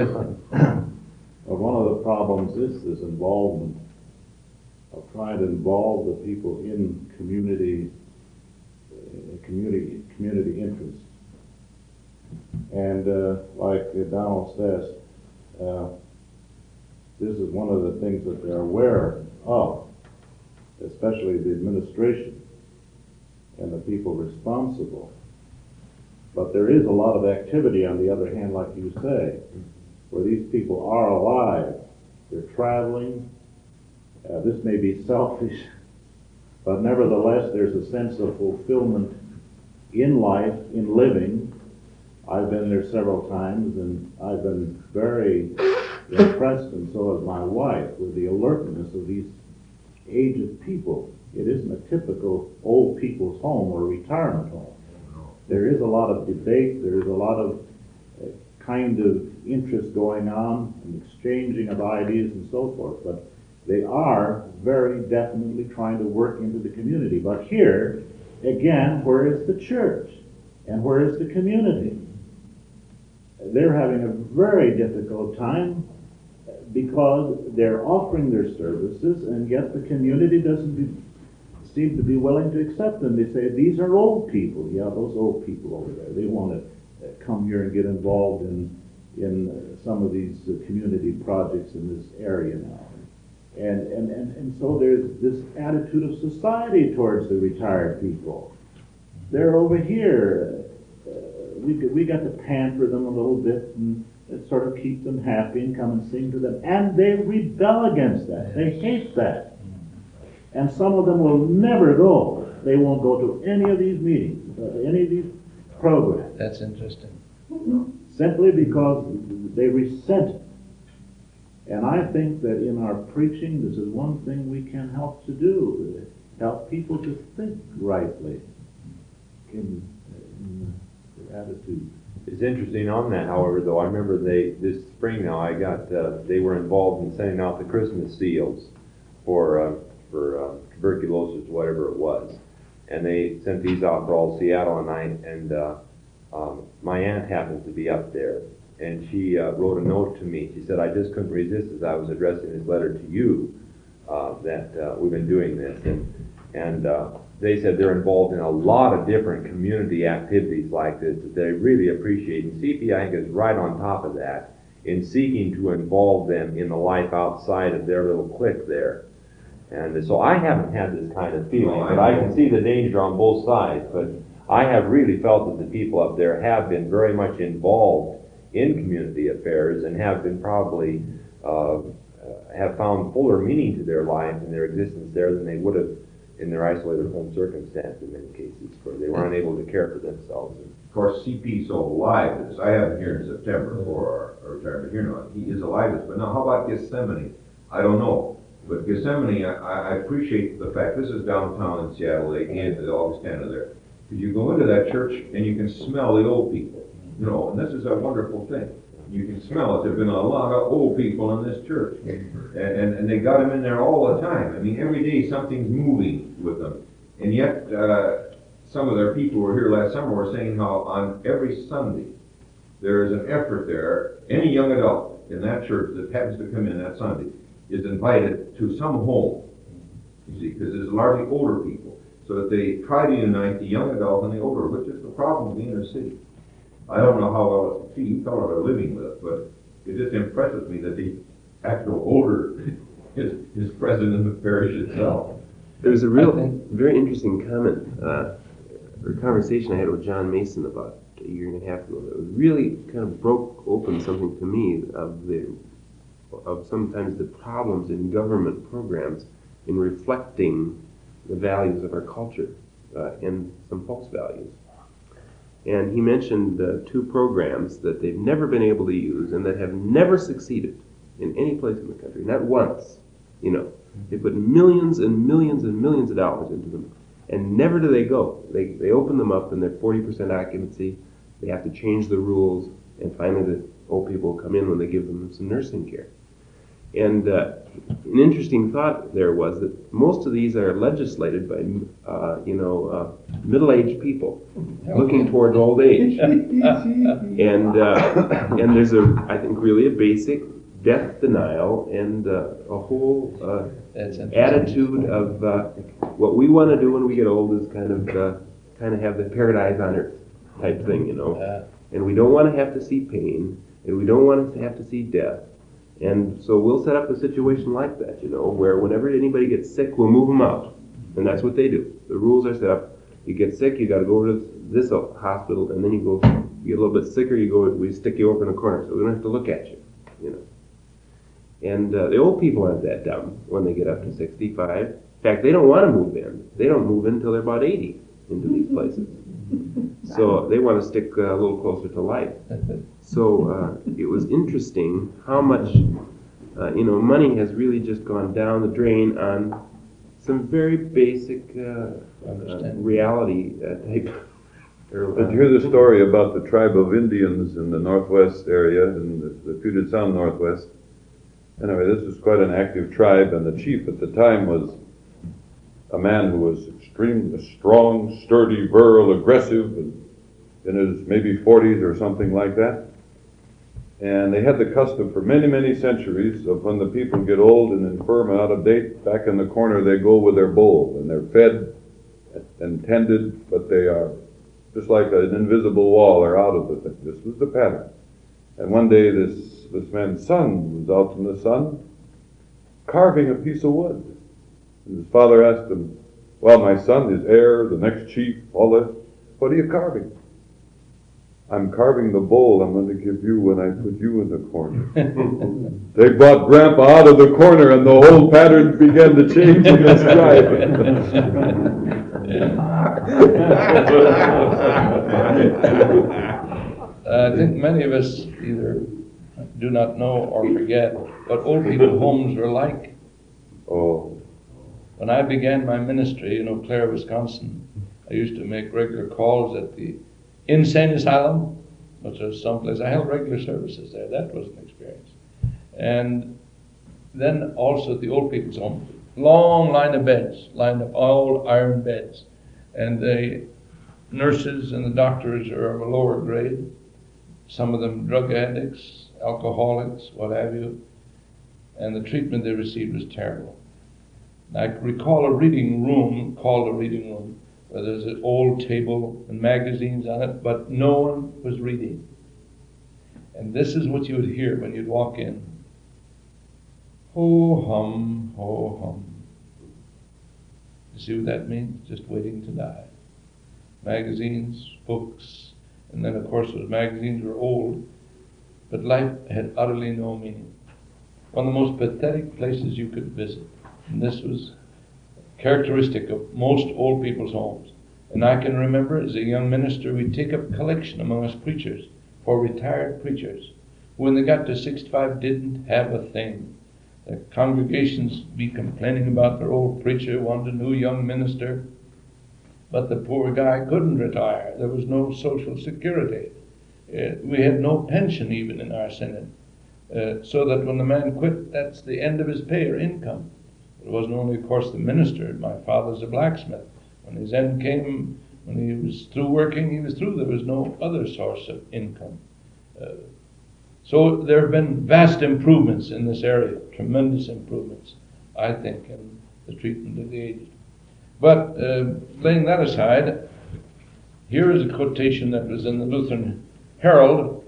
One of the problems is this involvement of trying to involve the people in community interests. And like Donald says, this is one of the things that they're aware of, especially the administration and the people responsible. But there is a lot of activity, on the other hand, like you say, where these people are alive. They're traveling. This may be selfish, but nevertheless, there's a sense of fulfillment in life, in living. I've been there several times, and I've been very impressed, and so has my wife, with the alertness of these aged people. It isn't a typical old people's home or retirement home. There is a lot of debate, there is a lot of kind of interest going on, and exchanging of ideas and so forth, but they are very definitely trying to work into the community. But here, again, where is the church? And where is the community? They're having a very difficult time because they're offering their services, and yet the community doesn't seem to be willing to accept them. They say, these are old people. Yeah, those old people over there, they want to come here and get involved in some of these community projects in this area now. And so there's this attitude of society towards the retired people. They're over here. We got to pamper them a little bit and sort of keep them happy and come and sing to them. And they rebel against that. They hate that. And some of them will never go. They won't go to any of these meetings, any of these programs. That's interesting. Simply because they resent it. And I think that in our preaching, this is one thing we can help to do, help people to think rightly in their attitude. It's interesting on that, however, though. I remember this spring now, they were involved in sending out the Christmas seals for tuberculosis, whatever it was. And they sent these out for all Seattle, and my aunt happened to be up there. And she wrote a note to me. She said, I just couldn't resist as I was addressing this letter to you, that we've been doing this. And they said they're involved in a lot of different community activities like this that they really appreciate. And CP, I think, is right on top of that in seeking to involve them in the life outside of their little clique there. And so I haven't had this kind of feeling, but I can see the danger on both sides. But I have really felt that the people up there have been very much involved in community affairs and have been probably have found fuller meaning to their life and their existence there than they would have in their isolated home circumstance in many cases, where they were unable to care for themselves. Of course, CP's so alive this. I have him here in September for our retirement here now. He is alive this. But now, how about Gethsemane? I don't know. But Gethsemane, I appreciate the fact this is downtown in Seattle, and the Augustana there. Because you go into that church and you can smell the old people. You know, and this is a wonderful thing. You can smell it. There have been a lot of old people in this church. And they got them in there all the time. I mean, every day something's moving with them. And yet, some of their people who were here last summer were saying how on every Sunday, there is an effort there. Any young adult in that church that happens to come in that Sunday is invited to some home, you see, because it's largely older people. So that they try to unite the young adult and the older, which is the problem of the inner city. I don't know how well it's you fellows are living with it, but it just impresses me that the actual older is present in the parish itself. There's a very interesting comment or conversation I had with John Mason about a year and a half ago that really kind of broke open something to me of sometimes the problems in government programs in reflecting the values of our culture and some false values. And he mentioned two programs that they've never been able to use and that have never succeeded in any place in the country, not once. You know, they put millions and millions and millions of dollars into them, and never do they go. They open them up and they're 40% occupancy. They have to change the rules, and finally the old people come in when they give them some nursing care. And an interesting thought there was that most of these are legislated by, middle-aged people looking toward old age. And there's I think, really a basic death denial and a whole attitude of what we want to do when we get old is kind of have the paradise on earth type thing, And we don't want to have to see pain, and we don't want to have to see death. And so we'll set up a situation like that, where whenever anybody gets sick, we'll move them out. And that's what they do. The rules are set up. You get sick, you got to go over to this hospital, and then you get a little bit sicker, we stick you over in a corner, so we don't have to look at you, And the old people aren't that dumb when they get up to 65. In fact, they don't want to move in. They don't move in until they're about 80 into these places. So they want to stick a little closer to life. So it was interesting how much, money has really just gone down the drain on some very basic reality type. Did you hear the story about the tribe of Indians in the northwest area, in the Puget Sound Northwest? Anyway, this is quite an active tribe, and the chief at the time was a man who was extremely strong, sturdy, virile, aggressive, and in his maybe 40s or something like that. And they had the custom for many, many centuries of when the people get old and infirm and out of date, back in the corner they go with their bowl, and they're fed and tended, but they are just like an invisible wall, they're out of the thing. This was the pattern. And one day this man's son was out in the sun carving a piece of wood. And his father asked him, "Well, my son, his heir, the next chief, all this, what are you carving?" "I'm carving the bowl I'm going to give you when I put you in the corner." They brought Grandpa out of the corner, and the whole pattern began to change in this tribe. I think many of us either do not know or forget what old people homes were like. Oh. When I began my ministry in Eau Claire, Wisconsin, I used to make regular calls at the insane asylum, which was someplace. I held regular services there. That was an experience. And then also at the old people's home. Long line of beds, lined up, all iron beds. And the nurses and the doctors are of a lower grade. Some of them drug addicts, alcoholics, what have you. And the treatment they received was terrible. I recall a reading room, called a reading room, where there's an old table and magazines on it, but no one was reading. And this is what you would hear when you'd walk in. Ho hum, ho hum. You see what that means? Just waiting to die. Magazines, books, and then of course those magazines were old, but life had utterly no meaning. One of the most pathetic places you could visit. And this was characteristic of most old people's homes. And I can remember as a young minister, we'd take up collection among us preachers for retired preachers who, when they got to 65, didn't have a thing. The congregations would be complaining about their old preacher, wanted a new young minister, but the poor guy couldn't retire. There was no social security. We had no pension even in our synod. So that when the man quit, that's the end of his pay or income. It wasn't only, of course, the minister. My father's a blacksmith. When his end came, when he was through working, he was through. There was no other source of income. So there have been vast improvements in this area, tremendous improvements, I think, in the treatment of the aged. But laying that aside, here is a quotation that was in the Lutheran Herald,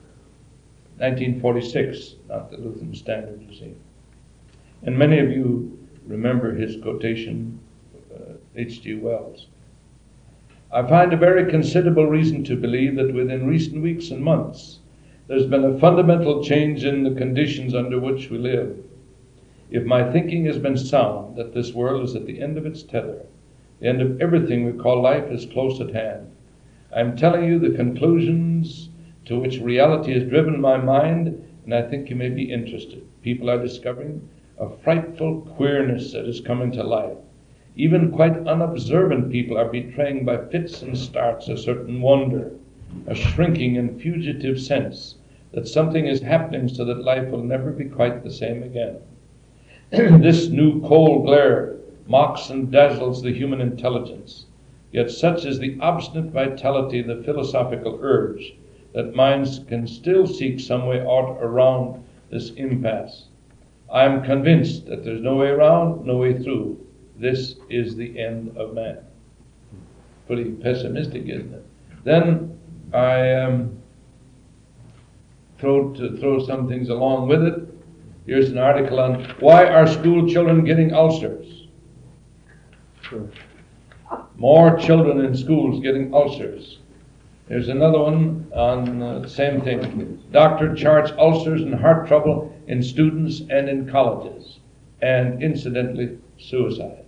1946, not the Lutheran Standard, you see. And many of you remember his quotation, H.G. Wells. I find a very considerable reason to believe that within recent weeks and months, there's been a fundamental change in the conditions under which we live. If my thinking has been sound, that this world is at the end of its tether, the end of everything we call life is close at hand, I'm telling you the conclusions to which reality has driven my mind, and I think you may be interested. People are discovering a frightful queerness that is coming to life. Even quite unobservant people are betraying by fits and starts a certain wonder, a shrinking and fugitive sense that something is happening so that life will never be quite the same again. This new cold glare mocks and dazzles the human intelligence, yet such is the obstinate vitality of the philosophical urge that minds can still seek some way out around this impasse. I am convinced that there's no way around, no way through. This is the end of man. Pretty pessimistic, isn't it? Then I throw some things along with it. Here's an article on why are school children getting ulcers? Sure. More children in schools getting ulcers. There's another one on the same thing. Doctor charts ulcers and heart trouble in students and in colleges, and incidentally, suicides.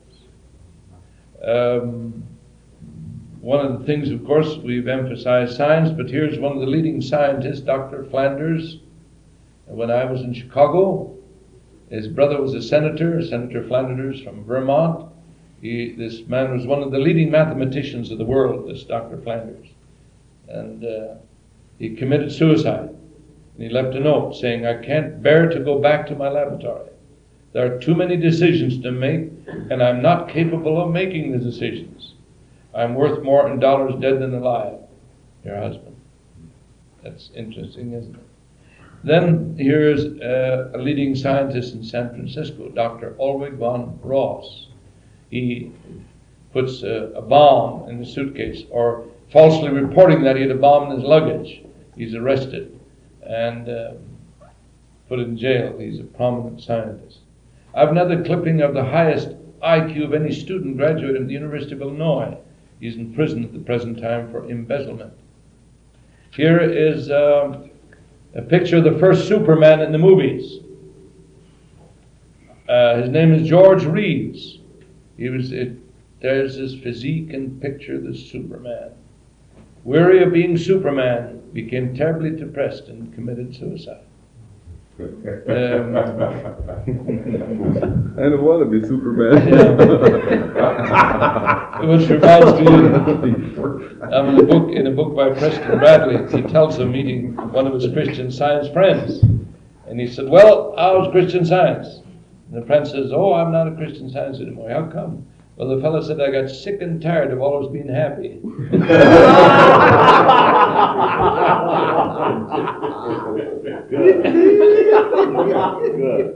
One of the things, of course, we've emphasized science, but here's one of the leading scientists, Dr. Flanders. When I was in Chicago, his brother was a senator, Senator Flanders from Vermont. This man was one of the leading mathematicians of the world, this Dr. Flanders. And he committed suicide. And he left a note saying, I can't bear to go back to my laboratory. There are too many decisions to make, and I'm not capable of making the decisions. I'm worth more in dollars dead than alive. Your husband. That's interesting, isn't it? Then here's a leading scientist in San Francisco, Dr. Ulrich von Ross. He puts a bomb in the suitcase, or falsely reporting that he had a bomb in his luggage. He's arrested and put in jail. He's a prominent scientist. I have another clipping of the highest IQ of any student graduate at the University of Illinois. He's in prison at the present time for embezzlement. Here is a picture of the first Superman in the movies. His name is George Reeves. There's his physique and picture of the Superman. Weary of being Superman, became terribly depressed and committed suicide. I don't want to be Superman. Yeah. Which reminds me, in a book by Preston Bradley, he tells a meeting one of his Christian Science friends, and he said, "Well, how's Christian Science?" And the friend says, "Oh, I'm not a Christian Science anymore." "How come?" "Well, the fellow said I got sick and tired of always being happy." Good.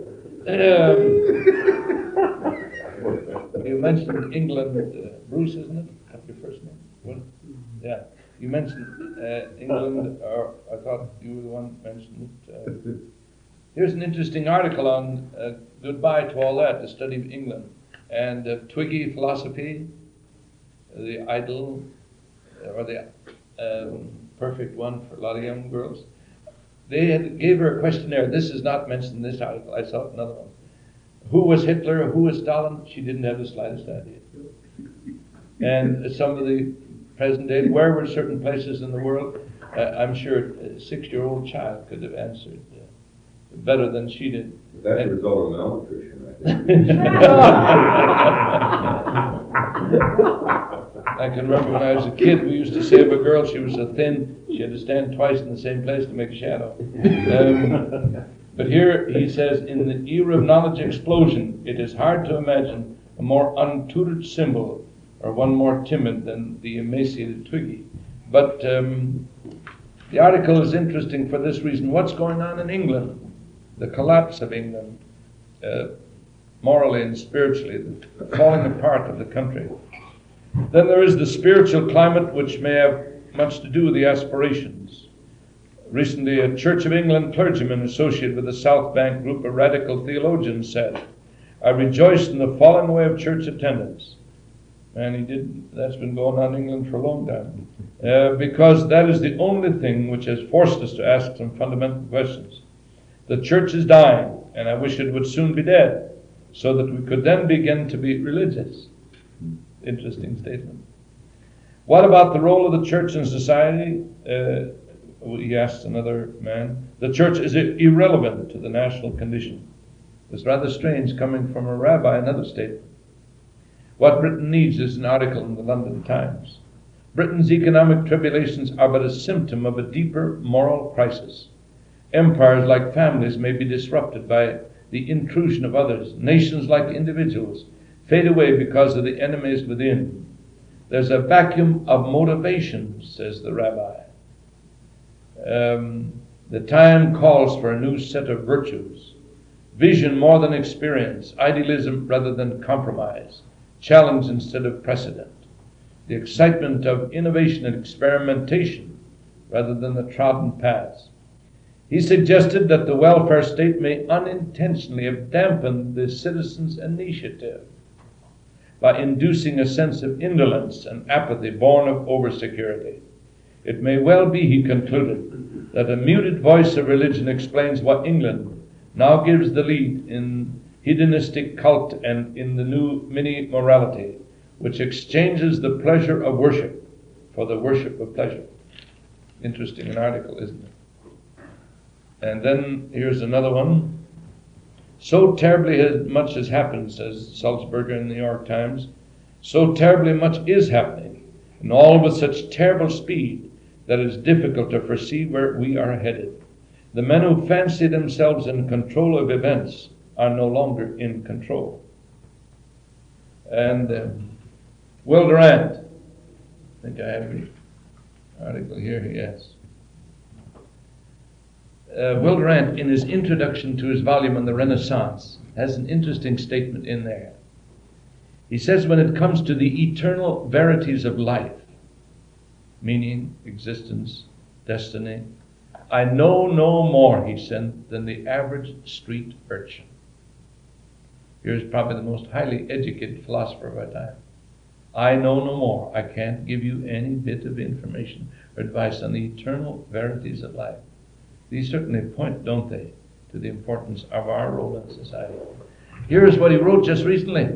You mentioned England, Bruce, isn't it? That's your first name? What? Yeah. You mentioned England, or I thought you were the one who mentioned it. Here's an interesting article on goodbye to all that, the study of England. And Twiggy philosophy, the ideal, or the perfect one for a lot of young girls. They gave her a questionnaire. This is not mentioned in this article. I saw another one. Who was Hitler? Who was Stalin? She didn't have the slightest idea. And some of the present day, where were certain places in the world? I'm sure a 6-year-old child could have answered better than she did. That's a result of malnutrition, I think. I can remember when I was a kid, we used to say of a girl she was so thin, she had to stand twice in the same place to make a shadow. But here he says, in the era of knowledge explosion, it is hard to imagine a more untutored symbol or one more timid than the emaciated Twiggy. But The article is interesting for this reason. What's going on in England? The collapse of England, morally and spiritually, the falling apart of the country. Then there is the spiritual climate, which may have much to do with the aspirations. Recently, a Church of England clergyman associated with the South Bank group of radical theologians said, "I rejoice in the falling away of church attendance." And that's been going on in England for a long time. Because that is the only thing which has forced us to ask some fundamental questions. The church is dying, and I wish it would soon be dead, so that we could then begin to be religious. Interesting statement. What about the role of the church in society? He asked another man. The church is irrelevant to the national condition. It's rather strange coming from a rabbi, another statement. What Britain needs is an article in the London Times. Britain's economic tribulations are but a symptom of a deeper moral crisis. Empires, like families, may be disrupted by the intrusion of others. Nations, like individuals, fade away because of the enemies within. There's a vacuum of motivation, says the rabbi. The time calls for a new set of virtues. Vision more than experience, idealism rather than compromise, challenge instead of precedent. The excitement of innovation and experimentation rather than the trodden paths. He suggested that the welfare state may unintentionally have dampened the citizens' initiative by inducing a sense of indolence and apathy born of oversecurity. It may well be, he concluded, that a muted voice of religion explains what England now gives the lead in hedonistic cult and in the new mini-morality, which exchanges the pleasure of worship for the worship of pleasure. Interesting an article, isn't it? And then here's another one. So terribly much has happened, says Sulzberger in the New York Times. So terribly much is happening, and all with such terrible speed that it is difficult to foresee where we are headed. The men who fancy themselves in control of events are no longer in control. And Will Durant, I think I have an article here, yes. Will Durant, in his introduction to his volume on the Renaissance, has an interesting statement in there. He says, when it comes to the eternal verities of life, meaning, existence, destiny, I know no more, he said, than the average street urchin. Here's probably the most highly educated philosopher of our time. I know no more. I can't give you any bit of information or advice on the eternal verities of life. These certainly point, don't they, to the importance of our role in society. Here's what he wrote just recently.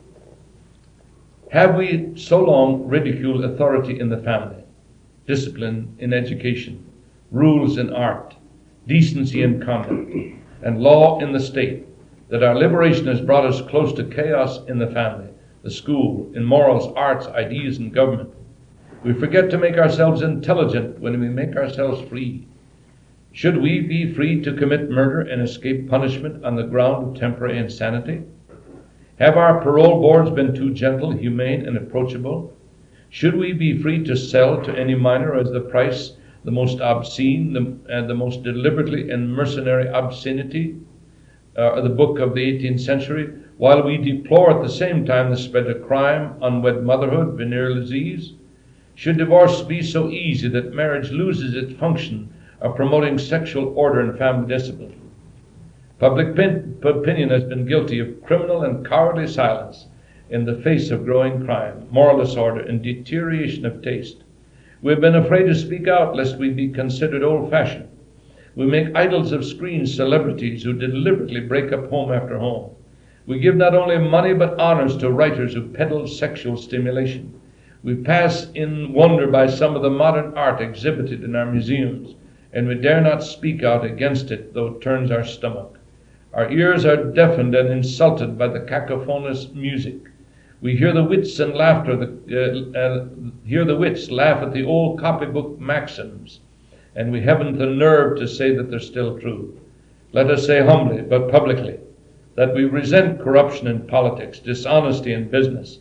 Have we so long ridiculed authority in the family, discipline in education, rules in art, decency in conduct, and law in the state, that our liberation has brought us close to chaos in the family, the school, in morals, arts, ideas, and government? We forget to make ourselves intelligent when we make ourselves free. Should we be free to commit murder and escape punishment on the ground of temporary insanity? Have our parole boards been too gentle, humane, and approachable? Should we be free to sell to any minor as the price the most obscene and the most deliberately and mercenary obscenity, the book of the 18th century, while we deplore at the same time the spread of crime, unwed motherhood, venereal disease? Should divorce be so easy that marriage loses its function of promoting sexual order and family discipline? Public opinion has been guilty of criminal and cowardly silence in the face of growing crime, moral disorder, and deterioration of taste. We have been afraid to speak out lest we be considered old-fashioned. We make idols of screen celebrities who deliberately break up home after home. We give not only money but honors to writers who peddle sexual stimulation. We pass in wonder by some of the modern art exhibited in our museums, and we dare not speak out against it, though it turns our stomach. Our ears are deafened and insulted by the cacophonous music. We hear the wits and laughter. Hear the wits laugh at the old copybook maxims, and we haven't the nerve to say that they're still true. Let us say humbly, but publicly, that we resent corruption in politics, dishonesty in business,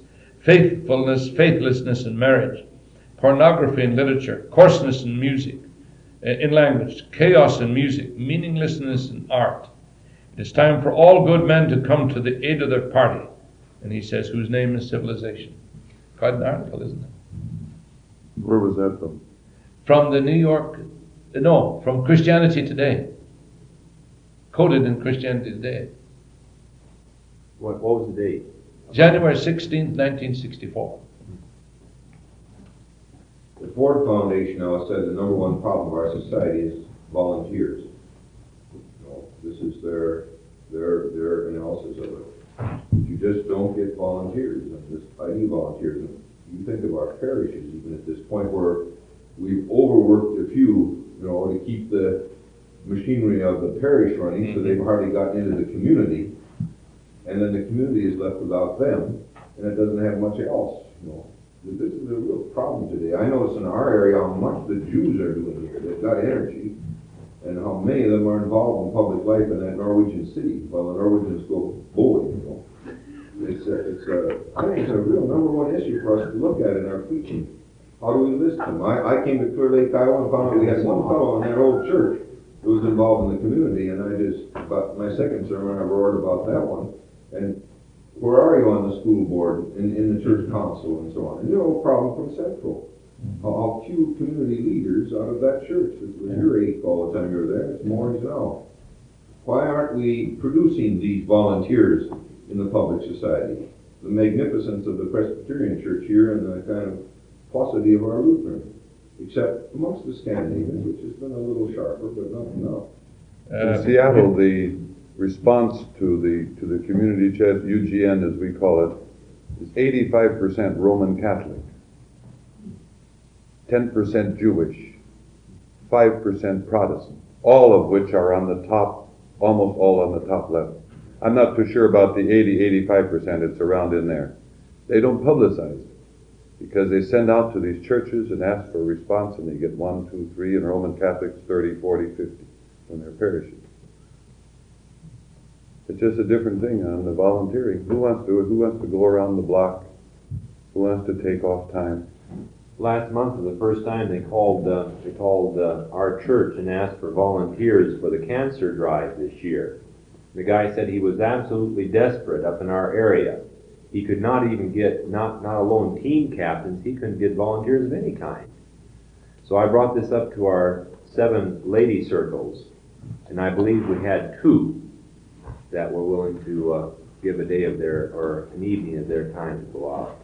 faithlessness in marriage, pornography in literature, coarseness in music, in language, chaos in music, meaninglessness in art. It is time for all good men to come to the aid of their party. And he says, whose name is civilization. Quite an article, isn't it? Where was that from? From the from Christianity Today. Quoted in Christianity Today. What was the date? January 16th, 1964. The Ford Foundation now said the number one problem of our society is volunteers. This is their analysis of it. You just don't get volunteers, and this ID volunteers. And you think of our parishes, even at this point where we've overworked a few, to keep the machinery of the parish running, so they've hardly gotten into the community, and then the community is left without them, and it doesn't have much else. This is a real problem today. I notice in our area how much the Jews are doing here. They've got energy, and how many of them are involved in public life in that Norwegian city, while the Norwegians go bowling. I think it's a real number one issue for us to look at in our preaching. How do we list them? I came to Clear Lake, Iowa, and found out we had one fellow in that old church who was involved in the community, and about my second sermon, I roared about that one. And where are you on the school board, in the church council, and so on? And problem from Central. How few community leaders out of that church. It was your ache all the time you were there. It's more now. Why aren't we producing these volunteers in the public society? The magnificence of the Presbyterian church here and the kind of paucity of our Lutheran, except amongst the Scandinavians, which has been a little sharper, but not enough. In Seattle, the response to the community church, UGN as we call it, is 85% Roman Catholic, 10% Jewish, 5% Protestant, all of which are on the top, almost all on the top level. I'm not too sure about the 85%, it's around in there. They don't publicize it because they send out to these churches and ask for a response, and they get 1, 2, 3, and Roman Catholics 30, 40, 50 from their parishes. It's just a different thing on the volunteering. Who wants to go around the block? Who wants to take off time? Last month was the first time they called our church and asked for volunteers for the cancer drive this year. The guy said he was absolutely desperate up in our area. He could not even get, not alone team captains, he couldn't get volunteers of any kind. So I brought this up to our 7 lady circles, and I believe we had 2 that were willing to give a day of or an evening of their time to go out.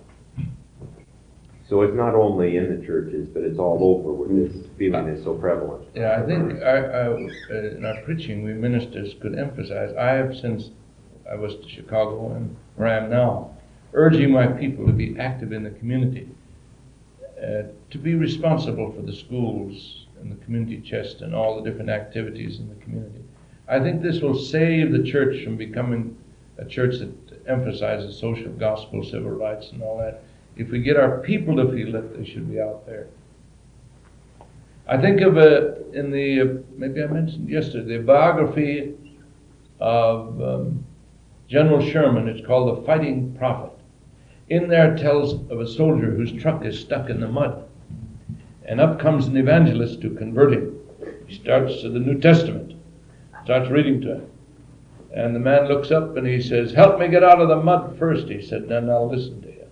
So it's not only in the churches, but it's all over where this feeling is so prevalent. Yeah, I think in our preaching, we ministers could emphasize, I have, since I was to Chicago and where I am now, urging my people to be active in the community, to be responsible for the schools and the community chest and all the different activities in the community. I think this will save the church from becoming a church that emphasizes social gospel, civil rights, and all that. If we get our people to feel that they should be out there. I think of maybe I mentioned yesterday, the biography of General Sherman. It's called The Fighting Prophet. In there it tells of a soldier whose truck is stuck in the mud. And up comes an evangelist to convert him. He starts to the New Testament, starts reading to him. And the man looks up and he says, "Help me get out of the mud first," he said, "then I'll listen to you."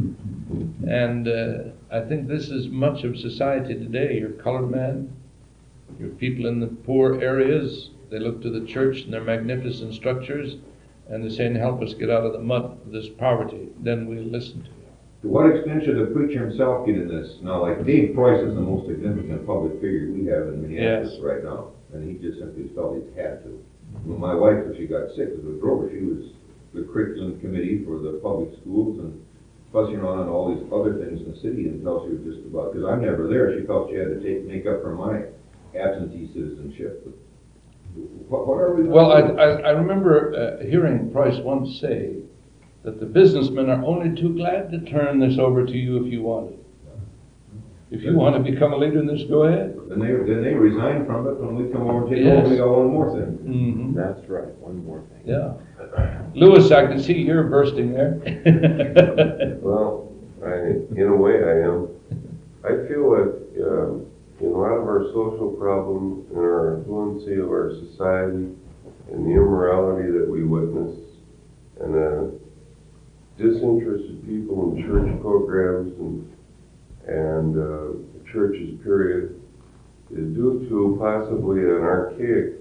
And I think this is much of society today. Your colored man, your people in the poor areas, they look to the church and their magnificent structures, and they're saying, "Help us get out of the mud of this poverty, then we'll listen to you." To what extent should the preacher himself get in this? Now, like Dave Price is the most significant public figure we have in Minneapolis right now, and he just simply felt he had to. When my wife, when she got sick, it was over. She was the curriculum committee for the public schools and fussing on all these other things in the city until she was just about, because I'm never there, she felt she had to make up for my absentee citizenship. What are we? Well, I remember hearing Price once say that the businessmen are only too glad to turn this over to you if you want it. If you want to become a leader in this, go ahead. Then they resign from it when we come over and take over. We got one more thing. Mm-hmm. That's right, one more thing. Yeah. Lewis, I can see you're bursting there. Well, in a way I am. I feel that in a lot of our social problems and our influency of our society and the immorality that we witness and disinterested people in church programs and churches, period, is due to possibly an archaic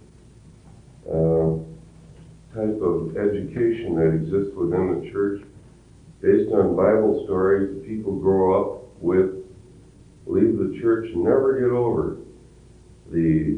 type of education that exists within the church based on Bible stories that people grow up with, leave the church and never get over the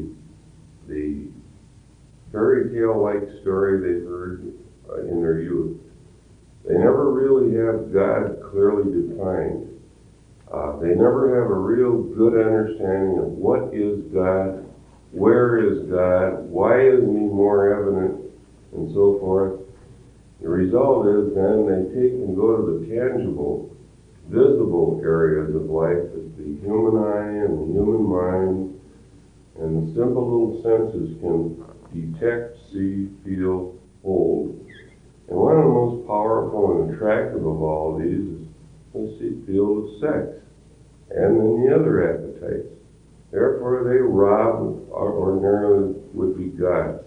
fairy tale-like story they heard in their youth. They never really have God clearly defined. They never have a real good understanding of what is God, where is God, why isn't He more evident, and so forth. The result is then they take and go to the tangible, visible areas of life that the human eye and the human mind and the simple little senses can detect, see, feel, hold. And one of the most powerful and attractive of all these is the field of sex, and then the other appetites. Therefore, they rob what ordinarily would be gods.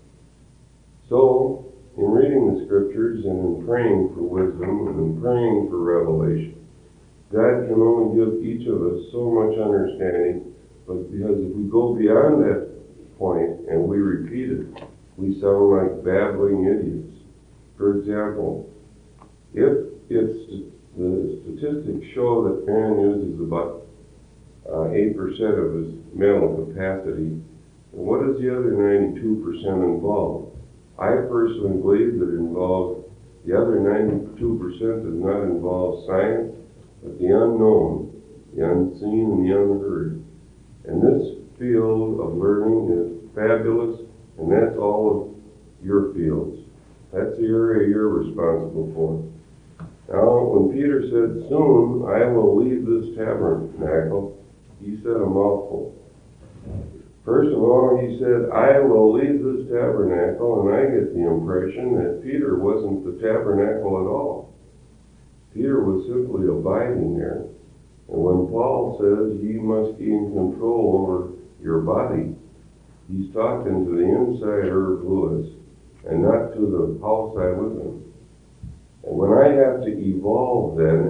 So, in reading the scriptures and in praying for wisdom and in praying for revelation, God can only give each of us so much understanding, but because if we go beyond that point and we repeat it, we sound like babbling idiots. For example, if the statistics show that man uses about 8% of his mental capacity, what does the other 92% involve? I personally believe that it involves, the other 92% does not involve science, but the unknown, the unseen, and the unheard. And this field of learning is fabulous, and that's all of your fields. That's the area you're responsible for. Now, when Peter said, "Soon I will leave this tabernacle," he said a mouthful. First of all, he said, "I will leave this tabernacle," and I get the impression that Peter wasn't the tabernacle at all. Peter was simply abiding there. And when Paul says ye must gain control over your body, he's talking to the inside herb fluids and not to the house I live in. And when I have to evolve then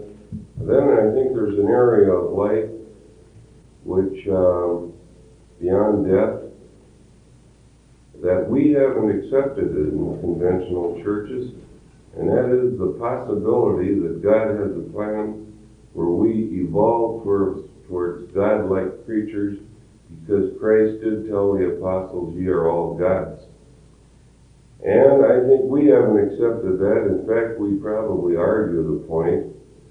I think there's an area of life which, beyond death, that we haven't accepted in conventional churches, and that is the possibility that God has a plan where we evolve towards God-like creatures, because Christ did tell the apostles, "Ye are all gods." And I think we haven't accepted that. In fact, we probably argue the point.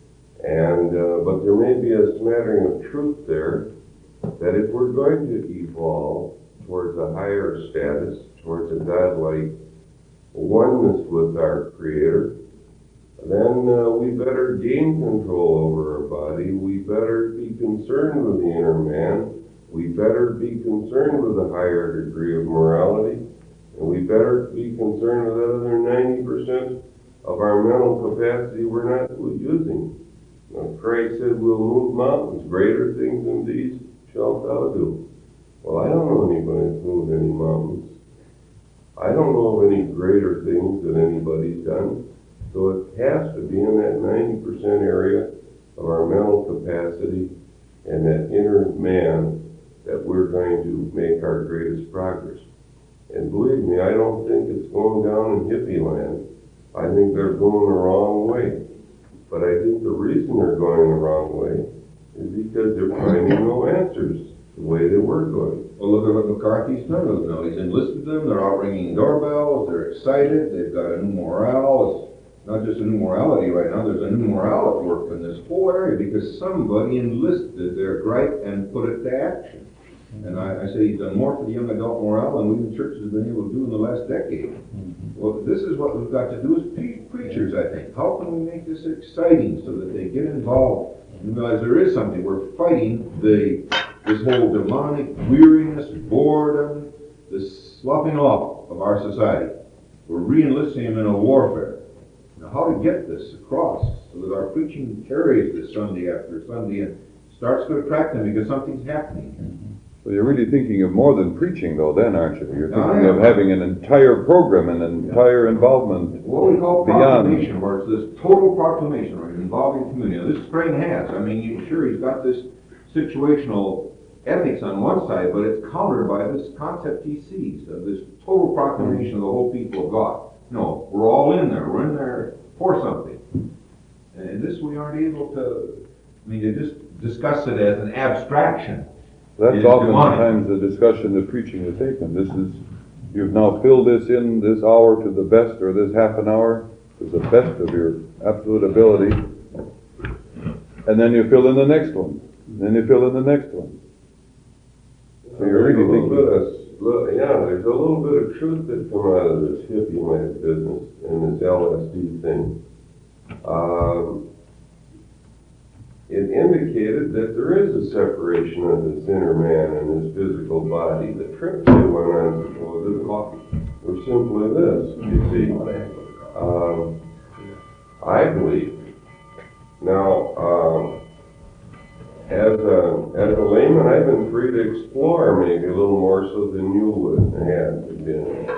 But there may be a smattering of truth there, that if we're going to evolve towards a higher status, towards a godlike oneness with our Creator, then we better gain control over our body. We better be concerned with the inner man. We better be concerned with a higher degree of morality. And we better be concerned with that other 90% of our mental capacity we're not using. Now, Christ said we'll move mountains. Greater things than these shalt thou do. Well, I don't know anybody that's moved any mountains. I don't know of any greater things that anybody's done. So it has to be in that 90% area of our mental capacity and that inner man that we're going to make our greatest progress. And believe me, I don't think it's going down in hippie land. I think they're going the wrong way. But I think the reason they're going the wrong way is because they're finding no answers the way they were going. Well, look at what McCarthy's done with them now. He's enlisted them, they're out ringing doorbells, they're excited, they've got a new morale. It's not just a new morality right now, there's a new morale at work in this whole area because somebody enlisted their gripe and put it to action. And I say he's done more for the young adult morale than we in churches have been able to do in the last decade. Well, this is what we've got to do as preachers, I think. How can we make this exciting so that they get involved and realize there is something? We're fighting this whole demonic weariness, boredom, this sloughing off of our society. We're re-enlisting them in a warfare. Now, how to get this across so that our preaching carries this Sunday after Sunday and starts to attract them because something's happening. So you're really thinking of more than preaching, though, then, aren't you? You're Oh, thinking yeah. of having an entire program, an entire involvement. What we call Beyond. proclamation, where it's this total proclamation, right, involving community. Now, this strain has, I mean, he's got this situational ethics on one side, but it's countered by this concept he sees of this total proclamation of the whole people of God. No, we're all in there. We're in there for something. And this we aren't able to, I mean, to just discuss it as an abstraction. That's Is oftentimes the discussion the preaching is taken. This is, you've now filled this in this hour to the best, or this half an hour to the best of your absolute ability. And then you fill in the next one. And then you fill in the next one. So you're really thinking. There's a little bit of truth that come out of this hippie business and this LSD thing. It indicated that there is a separation of this inner man and his physical body. The trips they went on supposedly were simply this, you see. I believe. Now, as a layman, I've been free to explore maybe a little more so than you would have been.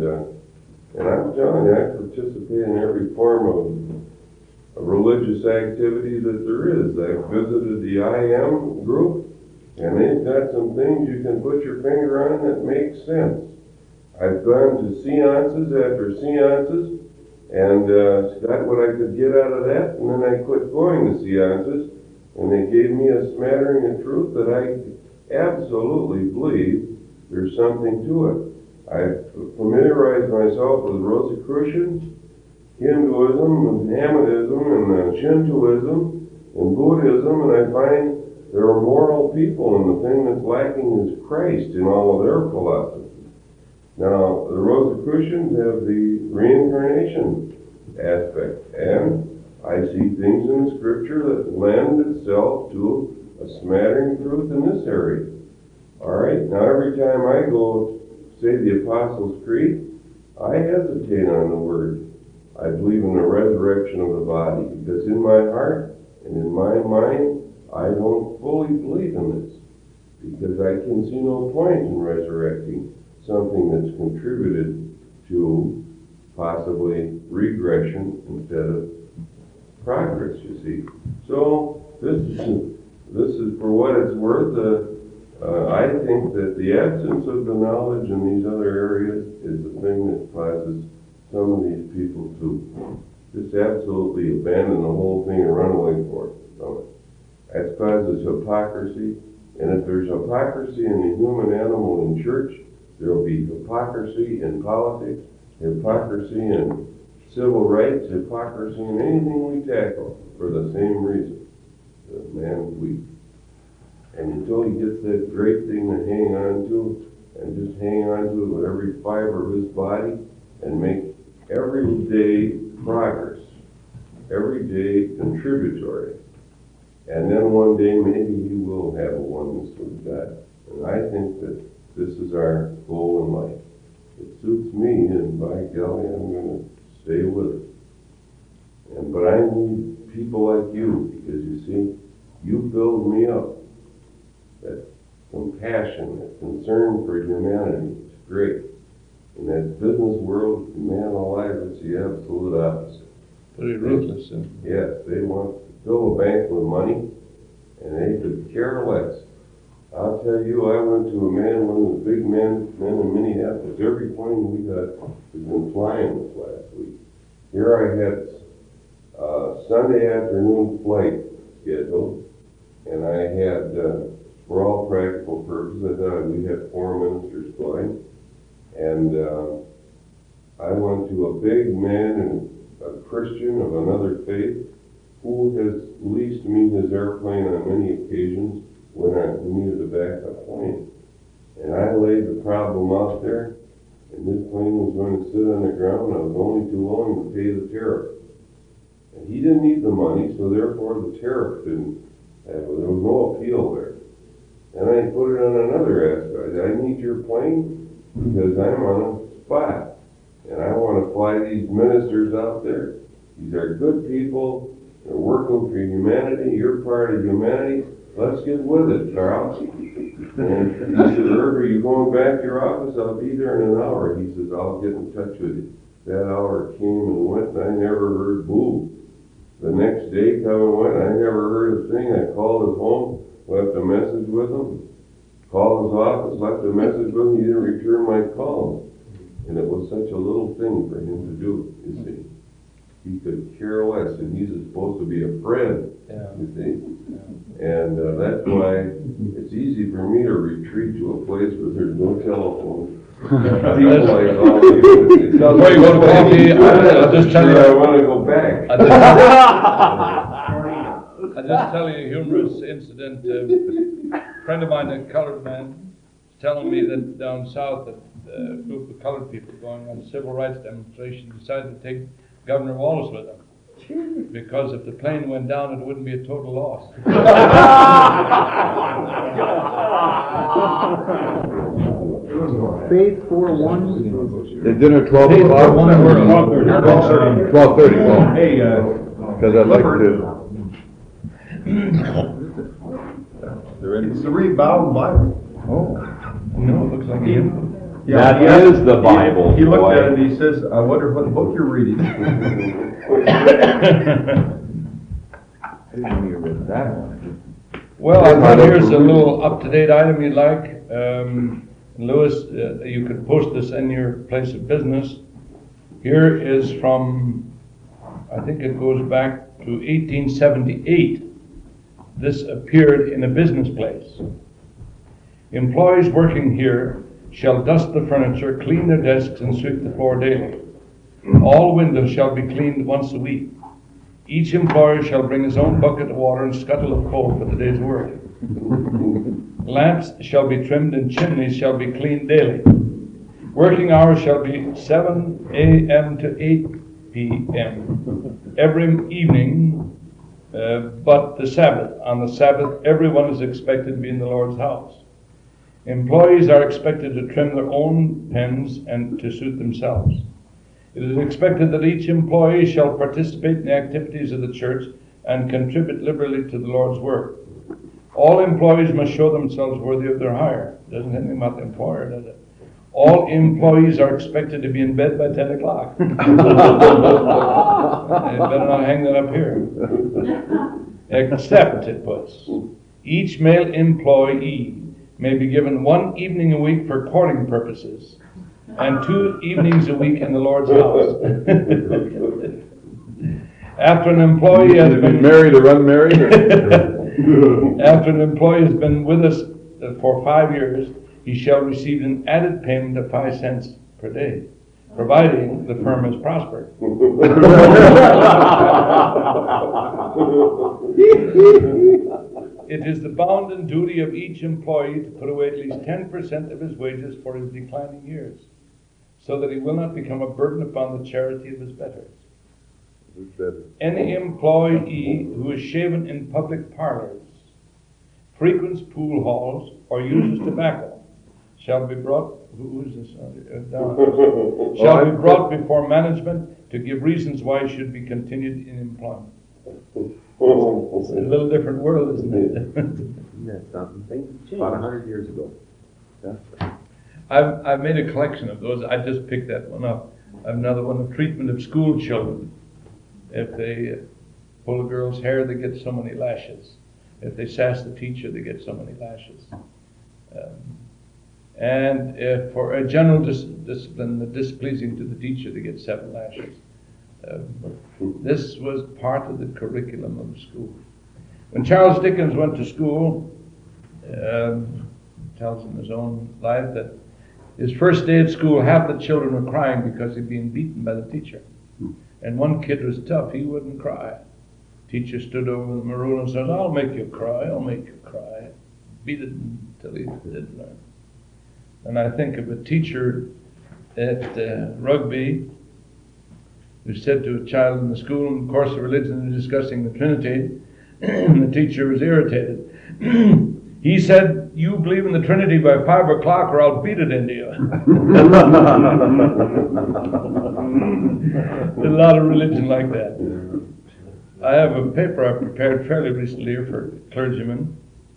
And I'm telling you, I participate in every form of religious activity that there is. I've visited the IM group, and they've got some things you can put your finger on that make sense. I've gone to seances after seances, and got what I could get out of that, and then I quit going to seances, and they gave me a smattering of truth that I absolutely believe there's something to it. I've familiarized myself with Rosicrucians, Hinduism, and Hamadism, and Shintoism, and Buddhism, and I find there are moral people, and the thing that's lacking is Christ in all of their philosophy. Now, the Rosicrucians have the reincarnation aspect, and I see things in the scripture that lend itself to a smattering truth in this area. All right, now every time I go say the Apostles' Creed, I hesitate on the word. I believe in the resurrection of the body, because in my heart and in my mind, I don't fully believe in this, because I can see no point in resurrecting something that's contributed to possibly regression instead of progress, you see. So this is for what it's worth. I think that the absence of the knowledge in these other areas is the thing that causes some of these people to just absolutely abandon the whole thing and run away from it. That causes hypocrisy, and if there's hypocrisy in the human animal in church, there will be hypocrisy in politics, hypocrisy in civil rights, hypocrisy in anything we tackle for the same reason. The man is weak. And until he gets that great thing to hang on to, and just hang on to it with every fiber of his body, and make every day progress, every day contributory, and then one day maybe he will have a oneness with God. And I think that this is our goal in life. It suits me, and by golly, I'm going to stay with it. But I need people like you, because you see, you build me up. That compassion, that concern for humanity is great. In that business world, man alive, it's the absolute opposite. Pretty ruthless. Yes, they want to fill a bank with money, and they could care less. I'll tell you, I went to a man, one of the big men in Minneapolis. Every plane we got has been flying this last week. Here I had a Sunday afternoon flight scheduled, and I had, for all practical purposes, I thought we had 4 ministers flying. And I went to a big man and a Christian of another faith who has leased me his airplane on many occasions when I needed a backup plane. And I laid the problem out there, and this plane was going to sit on the ground. I was only too willing to pay the tariff. And he didn't need the money, so therefore the tariff didn't have, there was no appeal there. And I put it on another aspect. I need your plane because I'm on a spot. And I want to fly these ministers out there. These are good people. They're working for humanity. You're part of humanity. let's get with it, Charles. And he said, Herb, are you going back to your office? I'll be there in an hour. He says, I'll get in touch with you. That hour came and went, and I never heard boo. The next day come and went, and I never heard a thing. I called his home, left a message with him. Called his office, left a message with him. He didn't return my call. And it was such a little thing for him to do, you see. He could care less, and he's supposed to be a friend, you see. And that's why it's easy for me to retreat to a place where there's no telephone. People like, oh, Before you go to coffee, I'll just tell you. I want to go back. I'll just tell you a humorous incident. A friend of mine, a colored man, was telling me that down south, that a group of colored people going on a civil rights demonstration decided to take Governor Wallace with them. Because if the plane went down, it wouldn't be a total loss. Faith 4-1. The dinner 12 o'clock? 12:30. Hey, Because I'd like to. it's the rebound Bible. No, it looks like him. That is the Bible. He looked boy. at it and he says, I wonder what book you're reading. I didn't know you read that one. Well, I thought here's a little up-to-date item you'd like. Louis, you could post this in your place of business. Here is from, I think it goes back to 1878. This appeared in a business place. Employees working here shall dust the furniture, clean their desks, and sweep the floor daily. All windows shall be cleaned once a week. Each employer shall bring his own bucket of water and scuttle of coal for the day's work. Lamps shall be trimmed and chimneys shall be cleaned daily. Working hours shall be 7 a.m. to 8 p.m. every evening, but the Sabbath. On the Sabbath, everyone is expected to be in the Lord's house. Employees are expected to trim their own pens and to suit themselves. It is expected that each employee shall participate in the activities of the church and contribute liberally to the Lord's work. All employees must show themselves worthy of their hire. It doesn't say anything about the employer, does it? All employees are expected to be in bed by 10 o'clock. They better not hang that up here. Except, it puts, each male employee may be given 1 evening a week for courting purposes and 2 evenings a week in the Lord's house. After an employee has been married or unmarried? After an employee has been with us for 5 years, he shall receive an added payment of 5 cents per day, providing the firm has prospered. It is the bounden duty of each employee to put away at least 10% of his wages for his declining years, so that he will not become a burden upon the charity of his betters. Any employee who is shaven in public parlors, frequents pool halls, or uses tobacco shall be brought. Who is this? Shall be brought before management to give reasons why he should be continued in employment. It's a little different world, isn't it? That's something. Things changed. About 100 years ago. I've made a collection of those. I just picked that one up. I have another one of treatment of school children. If they pull a girl's hair, they get so many lashes. If they sass the teacher, they get so many lashes. And if for a general discipline displeasing to the teacher, they get 7 lashes. This was part of the curriculum of the school. When Charles Dickens went to school, tells in his own life that his first day at school, half the children were crying because he'd been beaten by the teacher. And one kid was tough, he wouldn't cry. Teacher stood over the maroon and said, I'll make you cry, I'll make you cry. Beat it until he did learn. And I think of a teacher at Rugby who said to a child in the school, in the course of religion, discussing the Trinity, and the teacher was irritated. He said, you believe in the Trinity by 5 o'clock or I'll beat it into you. There's a lot of religion like that. I have a paper I prepared fairly recently here for clergymen.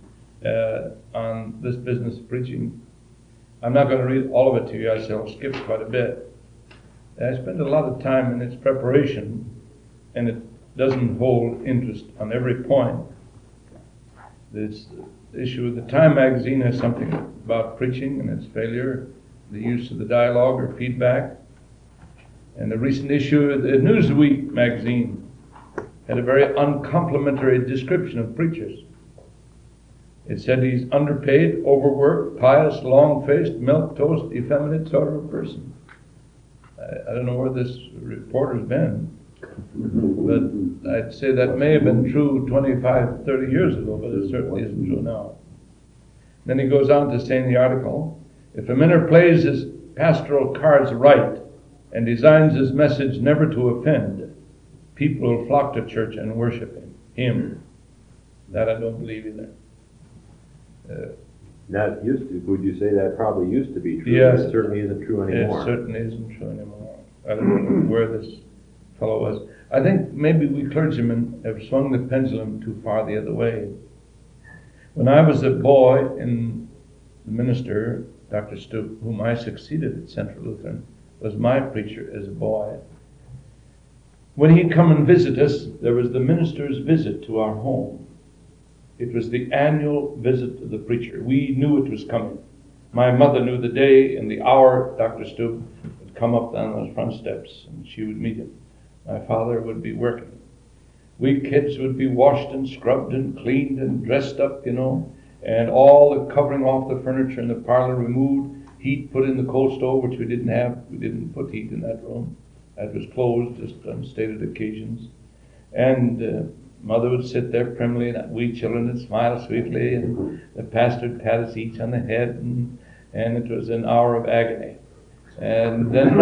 on this business of preaching. I'm not going to read all of it to you. I shall skip quite a bit. I spent a lot of time in its preparation, and it doesn't hold interest on every point. This issue of the Time magazine has something about preaching and its failure, the use of the dialogue or feedback. And the recent issue of the Newsweek magazine had a very uncomplimentary description of preachers. It said he's underpaid, overworked, pious, long-faced, milquetoast, effeminate sort of a person. I don't know where this reporter's been, but I'd say that may have been true 25, 30 years ago, but it certainly isn't true now. Then he goes on to say in the article, if a minister plays his pastoral cards right and designs his message never to offend, people will flock to church and worship him. That I don't believe either. That used to, would you say that probably used to be true? Yes. It certainly isn't true anymore. It certainly isn't true anymore. I don't know where this fellow was. I think maybe we clergymen have swung the pendulum too far the other way. When I was a boy, in the minister, Dr. Stoop, whom I succeeded at Central Lutheran, was my preacher as a boy. When he'd come and visit us, there was the minister's visit to our home. It was the annual visit of the preacher. We knew it was coming. My mother knew the day and the hour Dr. Stoop would come up down those front steps, and she would meet him. My father would be working. We kids would be washed and scrubbed and cleaned and dressed up, and all the covering off the furniture in the parlor removed, heat put in the coal stove, which we didn't have. We didn't put heat in that room. That was closed just on stated occasions. And mother would sit there primly, and we children would smile sweetly, and the pastor would pat us each on the head, and it was an hour of agony. And then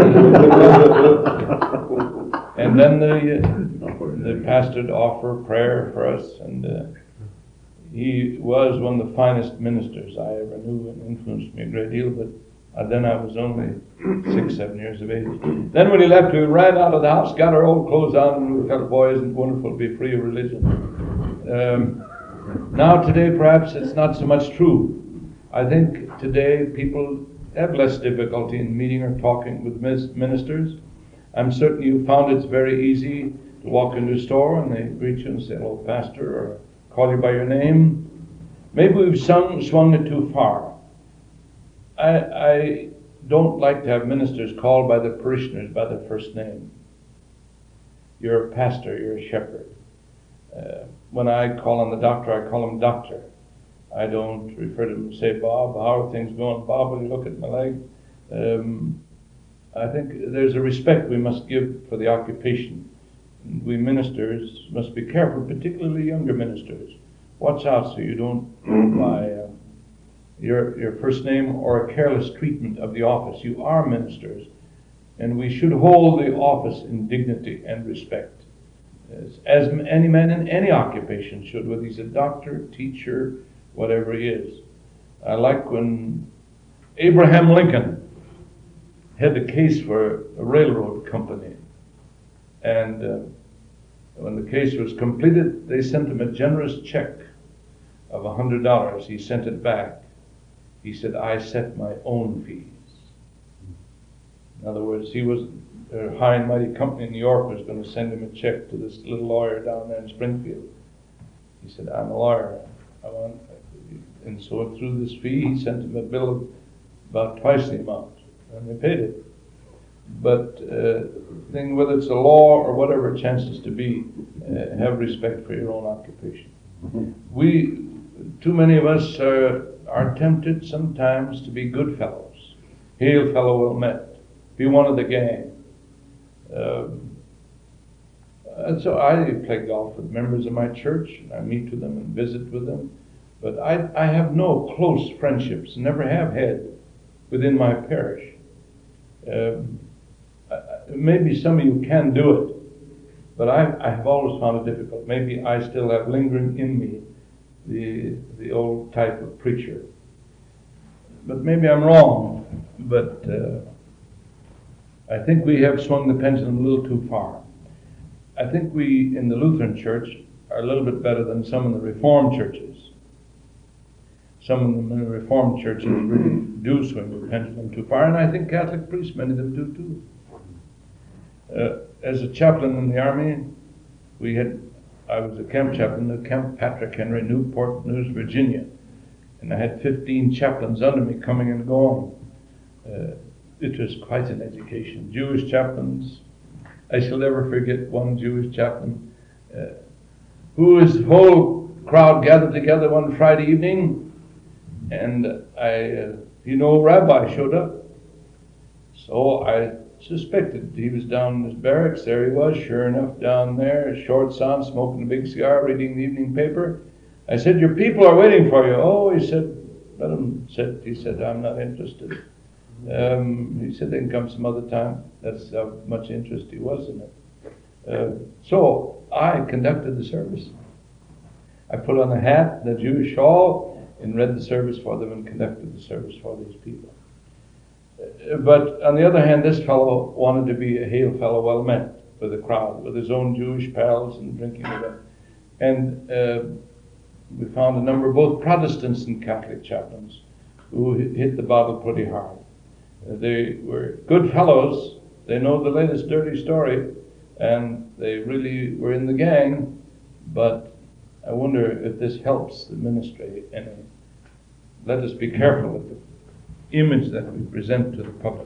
the pastor would offer prayer for us, and he was one of the finest ministers I ever knew and influenced me a great deal, but then I was only 6, 7 years of age. Then when he left, we ran out of the house, got our old clothes on, and we felt, boy, isn't it wonderful to be free of religion. Now today, perhaps it's not so much true. I think today people have less difficulty in meeting or talking with ministers. I'm certain you found it's very easy to walk into a store and they greet you and say, hello, pastor, or call you by your name. Maybe we've swung it too far. I don't like to have ministers called by the parishioners by their first name. You're a pastor, you're a shepherd. When I call on the doctor, I call him doctor. I don't refer to him and say, Bob, how are things going? Bob, will you look at my leg? I think there's a respect we must give for the occupation. We ministers must be careful, particularly younger ministers. Watch out so you don't go by your first name or a careless treatment of the office. You are ministers, and we should hold the office in dignity and respect, as any man in any occupation should, whether he's a doctor, teacher, whatever he is. I like when Abraham Lincoln had the case for a railroad company, and when the case was completed, they sent him a generous check of $100. He sent it back. He said, I set my own fees. In other words, he was a high and mighty company in New York was going to send him a check to this little lawyer down there in Springfield. He said, I'm a lawyer. And so through this fee, he sent him a bill of about twice the amount, and they paid it. But thing, whether it's a law or whatever it chances to be, have respect for your own occupation. Too many of us are tempted sometimes to be good fellows. Hail, fellow well met. Be one of the gang. And so I play golf with members of my church, and I meet with them and visit with them. But I have no close friendships, never have had, within my parish. Maybe some of you can do it, but I have always found it difficult. Maybe I still have lingering in me the old type of preacher. But maybe I'm wrong, but I think we have swung the pendulum a little too far. I think we in the Lutheran Church are a little bit better than some in the Reformed churches. some of them in the Reformed churches really do swing the pendulum too far, and I think Catholic priests, many of them do too. As a chaplain in the army, I was a camp chaplain at Camp Patrick Henry, Newport News, Virginia, and I had 15 chaplains under me coming and going. It was quite an education. Jewish chaplains. I shall never forget one Jewish chaplain whose whole crowd gathered together one Friday evening, and rabbi showed up. So I suspected he was down in his barracks. There he was, sure enough, down there, shorts on, smoking a big cigar, reading the evening paper. I said, "Your people are waiting for you." "Oh," he said, "let them sit." He said, "I'm not interested." He said, "They can come some other time." That's how much interest he was in it. So I conducted the service. I put on a hat, the Jewish shawl, and read the service for them and conducted the service for these people. But on the other hand, this fellow wanted to be a hail fellow well met with the crowd, with his own Jewish pals and drinking with them. And we found a number of both Protestants and Catholic chaplains who hit the bottle pretty hard. They were good fellows. They know the latest dirty story, and they really were in the gang. But I wonder if this helps the ministry any. Let us be careful with the image that we present to the public.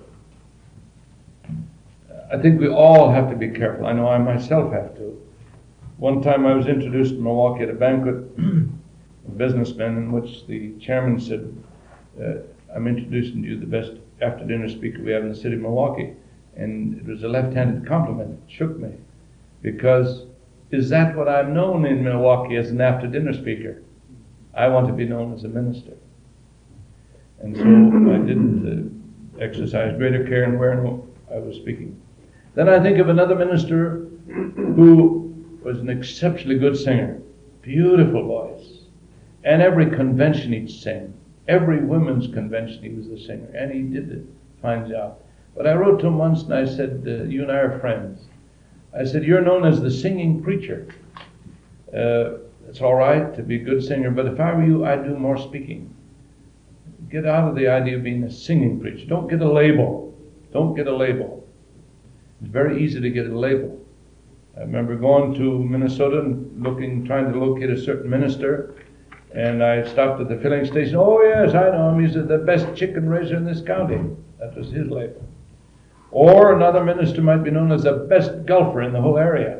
I think we all have to be careful. I know I myself have to. One time I was introduced in Milwaukee at a banquet of businessmen in which the chairman said, "I'm introducing you to the best after-dinner speaker we have in the city of Milwaukee." And it was a left-handed compliment. It shook me. Because is that what I'm known in Milwaukee, as an after-dinner speaker? I want to be known as a minister. And so I didn't exercise greater care in where I was speaking. Then I think of another minister who was an exceptionally good singer, beautiful voice. And every convention he'd sing, every women's convention he was the singer, and he did a fine job. But I wrote to him once and I said, "You and I are friends." I said, "You're known as the singing preacher. It's all right to be a good singer, but if I were you, I'd do more speaking. Get out of the idea of being a singing preacher. Don't get a label. Don't get a label. It's very easy to get a label." I remember going to Minnesota and trying to locate a certain minister, and I stopped at the filling station. "Oh yes, I know him. He's the best chicken raiser in this county." That was his label. Or another minister might be known as the best golfer in the whole area.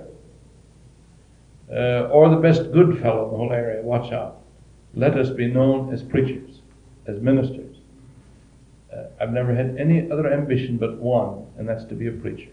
Or the best good fellow in the whole area. Watch out. Let us be known as preachers, as ministers. I've never had any other ambition but one, and that's to be a preacher.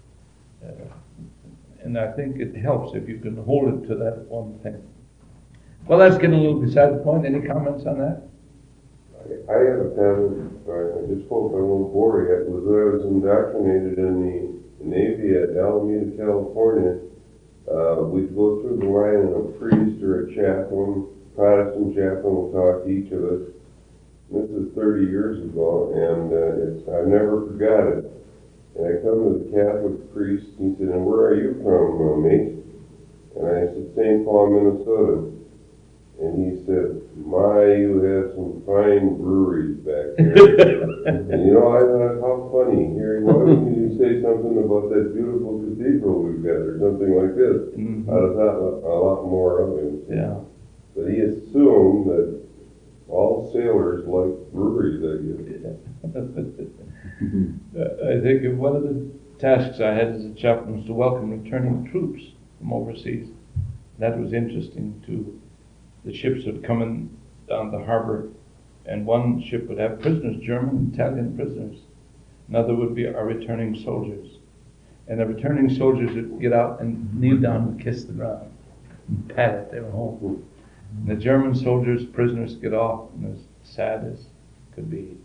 And I think it helps if you can hold it to that one thing. Well, that's getting a little beside the point. Any comments on that? I have a comment. I just hope I won't bore you. It was when I was indoctrinated in the Navy at Alameda, California. We'd go through the line, and a priest or a chaplain, Protestant chaplain, will talk to each of us. This is 30 years ago, and I never forgot it. And I come to the Catholic priest, and he said, "And where are you from, mate?" And I said, "St. Paul, Minnesota." And he said, "My, you have some fine breweries back there." And I thought, how funny. Here, why don't you say something about that beautiful cathedral we've got, or something like this? Mm-hmm. I'd have thought a lot more of him. Yeah. But he assumed that all sailors like breweries, I guess. I think one of the tasks I had as a chaplain was to welcome returning troops from overseas. That was interesting too. The ships would come in down the harbor, and one ship would have prisoners, German, Italian prisoners. Another would be our returning soldiers. And the returning soldiers would get out and kneel down and kiss the ground and pat it. They were home. And the German soldiers, prisoners, get off, and as sad as could be,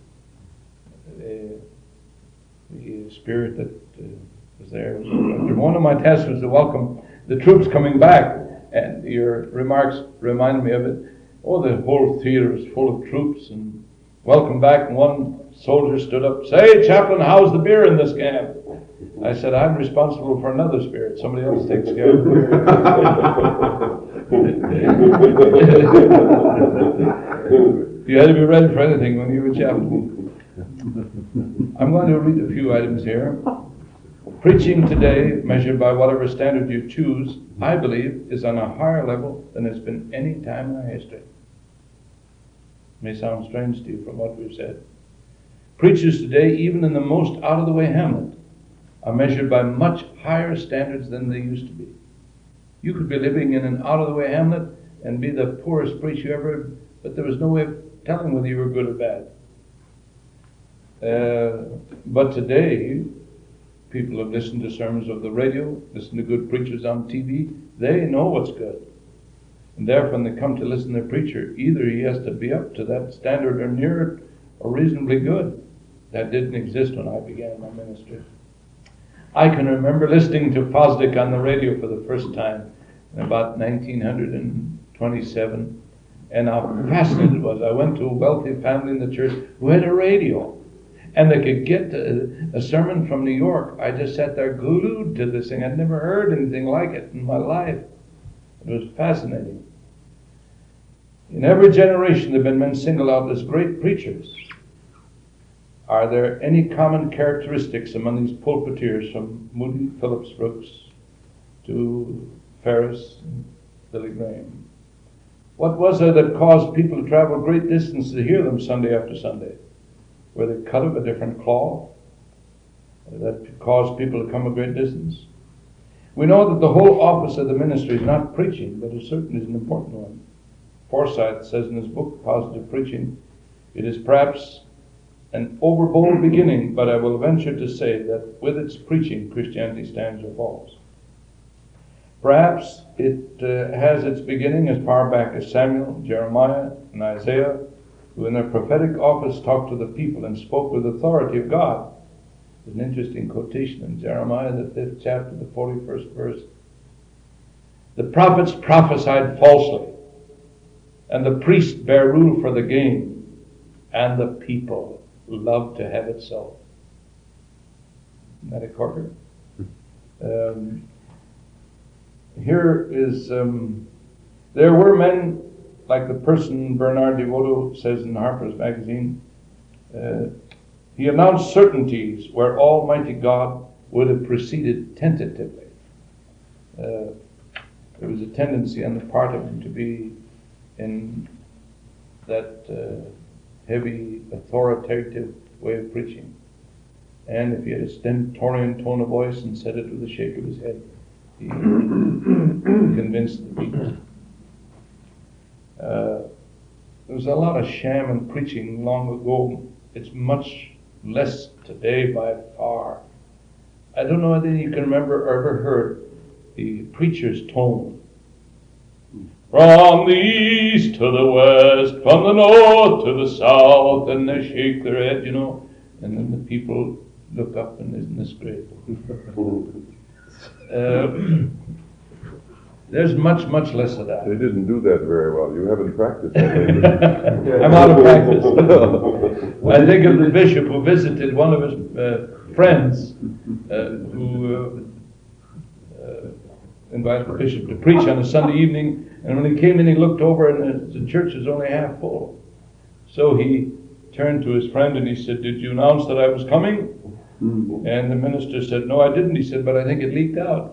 the spirit that was there. One of my tasks was to welcome the troops coming back. And your remarks reminded me of it. Oh, the whole theater was full of troops, and welcome back. And one soldier stood up, "Say, chaplain, how's the beer in this camp?" I said, "I'm responsible for another spirit. Somebody else takes care of it." You had to be ready for anything when you were chaplain. I'm going to read a few items here. Preaching today, measured by whatever standard you choose, I believe, is on a higher level than it's been any time in our history. May sound strange to you from what we've said. Preachers today, even in the most out-of-the-way hamlet, are measured by much higher standards than they used to be. You could be living in an out-of-the-way hamlet and be the poorest preacher ever, but there was no way of telling whether you were good or bad. But today, people have listened to sermons of the radio, listened to good preachers on TV. They know what's good. And therefore, when they come to listen to a preacher, either he has to be up to that standard or near it, or reasonably good. That didn't exist when I began my ministry. I can remember listening to Fosdick on the radio for the first time in about 1927, and how fascinated it was. I went to a wealthy family in the church who had a radio, and they could get a sermon from New York. I just sat there glued to this thing. I'd never heard anything like it in my life. It was fascinating. In every generation there have been men singled out as great preachers. Are there any common characteristics among these pulpiteers, from Moody Phillips Brooks to Ferris and Billy Graham? What was there that caused people to travel great distances to hear them Sunday after Sunday? Were they cut of a different cloth that caused people to come a great distance? We know that the whole office of the ministry is not preaching, but it certainly is an important one. Forsyth says in his book, Positive Preaching, it is perhaps an overbold beginning, but I will venture to say that with its preaching, Christianity stands or falls. Perhaps it has its beginning as far back as Samuel, Jeremiah, and Isaiah, who in their prophetic office talked to the people and spoke with authority of God. There's an interesting quotation in Jeremiah, the 5th chapter, the 41st verse. The prophets prophesied falsely, and the priests bare rule for the gain, and the people loved to have it so. Isn't that a corker? Here is, there were men like the person Bernard DeVoto says in Harper's Magazine. He announced certainties where Almighty God would have proceeded tentatively. There was a tendency on the part of him to be in that heavy, authoritative way of preaching. And if he had a stentorian tone of voice and said it with a shake of his head, he convinced the people. There was a lot of sham in preaching long ago. It's much less today by far. I don't know whether you can remember or ever heard the preacher's tone. From the east to the west, from the north to the south, and they shake their head, you know, and then the people look up and isn't this great? There's much, much less of that. They didn't do that very well. You haven't practiced that lately. I'm out of practice. I think of the bishop who visited one of his friends who invited the bishop to preach on a Sunday evening, and when he came in, he looked over and the church was only half full. So he turned to his friend and he said, "Did you announce that I was coming?" And the minister said, "No, I didn't." He said, "But I think it leaked out."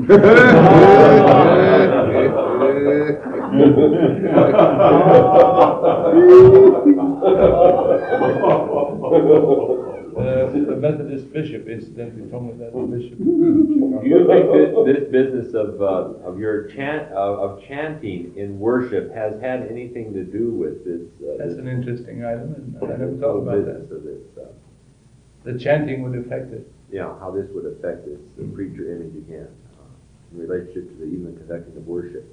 The Methodist bishop incidentally told me that the bishop. Do you think that this business of your chanting in worship has had anything to do with this? That's an interesting item, isn't it? I never thought about that. Of this, The chanting would affect it. yeah, how this would affect this the preacher image again in relationship to even the conducting of worship.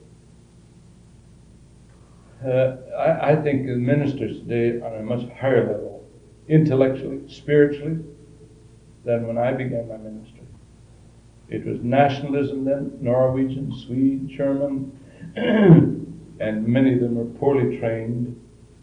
I think the ministers today are on a much higher level, intellectually, spiritually, than when I began my ministry. It was nationalism then, Norwegian, Swede, German, and many of them were poorly trained,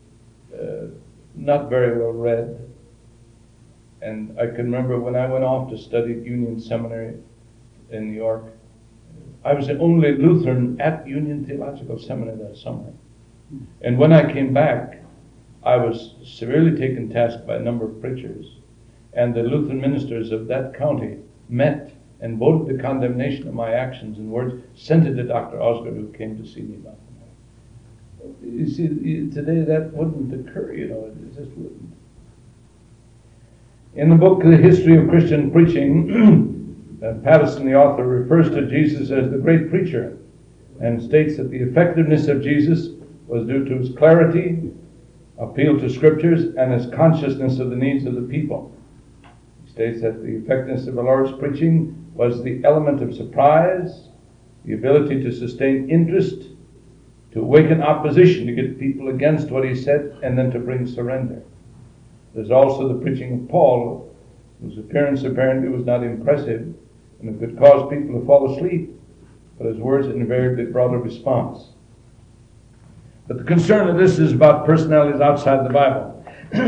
not very well read. And I can remember when I went off to study at Union Seminary in New York, I was the only Lutheran at Union Theological Seminary that summer. And when I came back, I was severely taken task by a number of preachers, and the Lutheran ministers of that county met and voted the condemnation of my actions and words, sent it to Dr. Osgood, who came to see me about it. You see, today that wouldn't occur, it just wouldn't. In the book, The History of Christian Preaching, Patteson, the author, refers to Jesus as the great preacher and states that the effectiveness of Jesus was due to his clarity, appeal to scriptures, and his consciousness of the needs of the people. He states that the effectiveness of the Lord's preaching was the element of surprise, the ability to sustain interest, to awaken opposition, to get people against what he said, and then to bring surrender. There's also the preaching of Paul, whose appearance apparently was not impressive, and it could cause people to fall asleep, but his words invariably brought a response. But the concern of this is about personalities outside the Bible.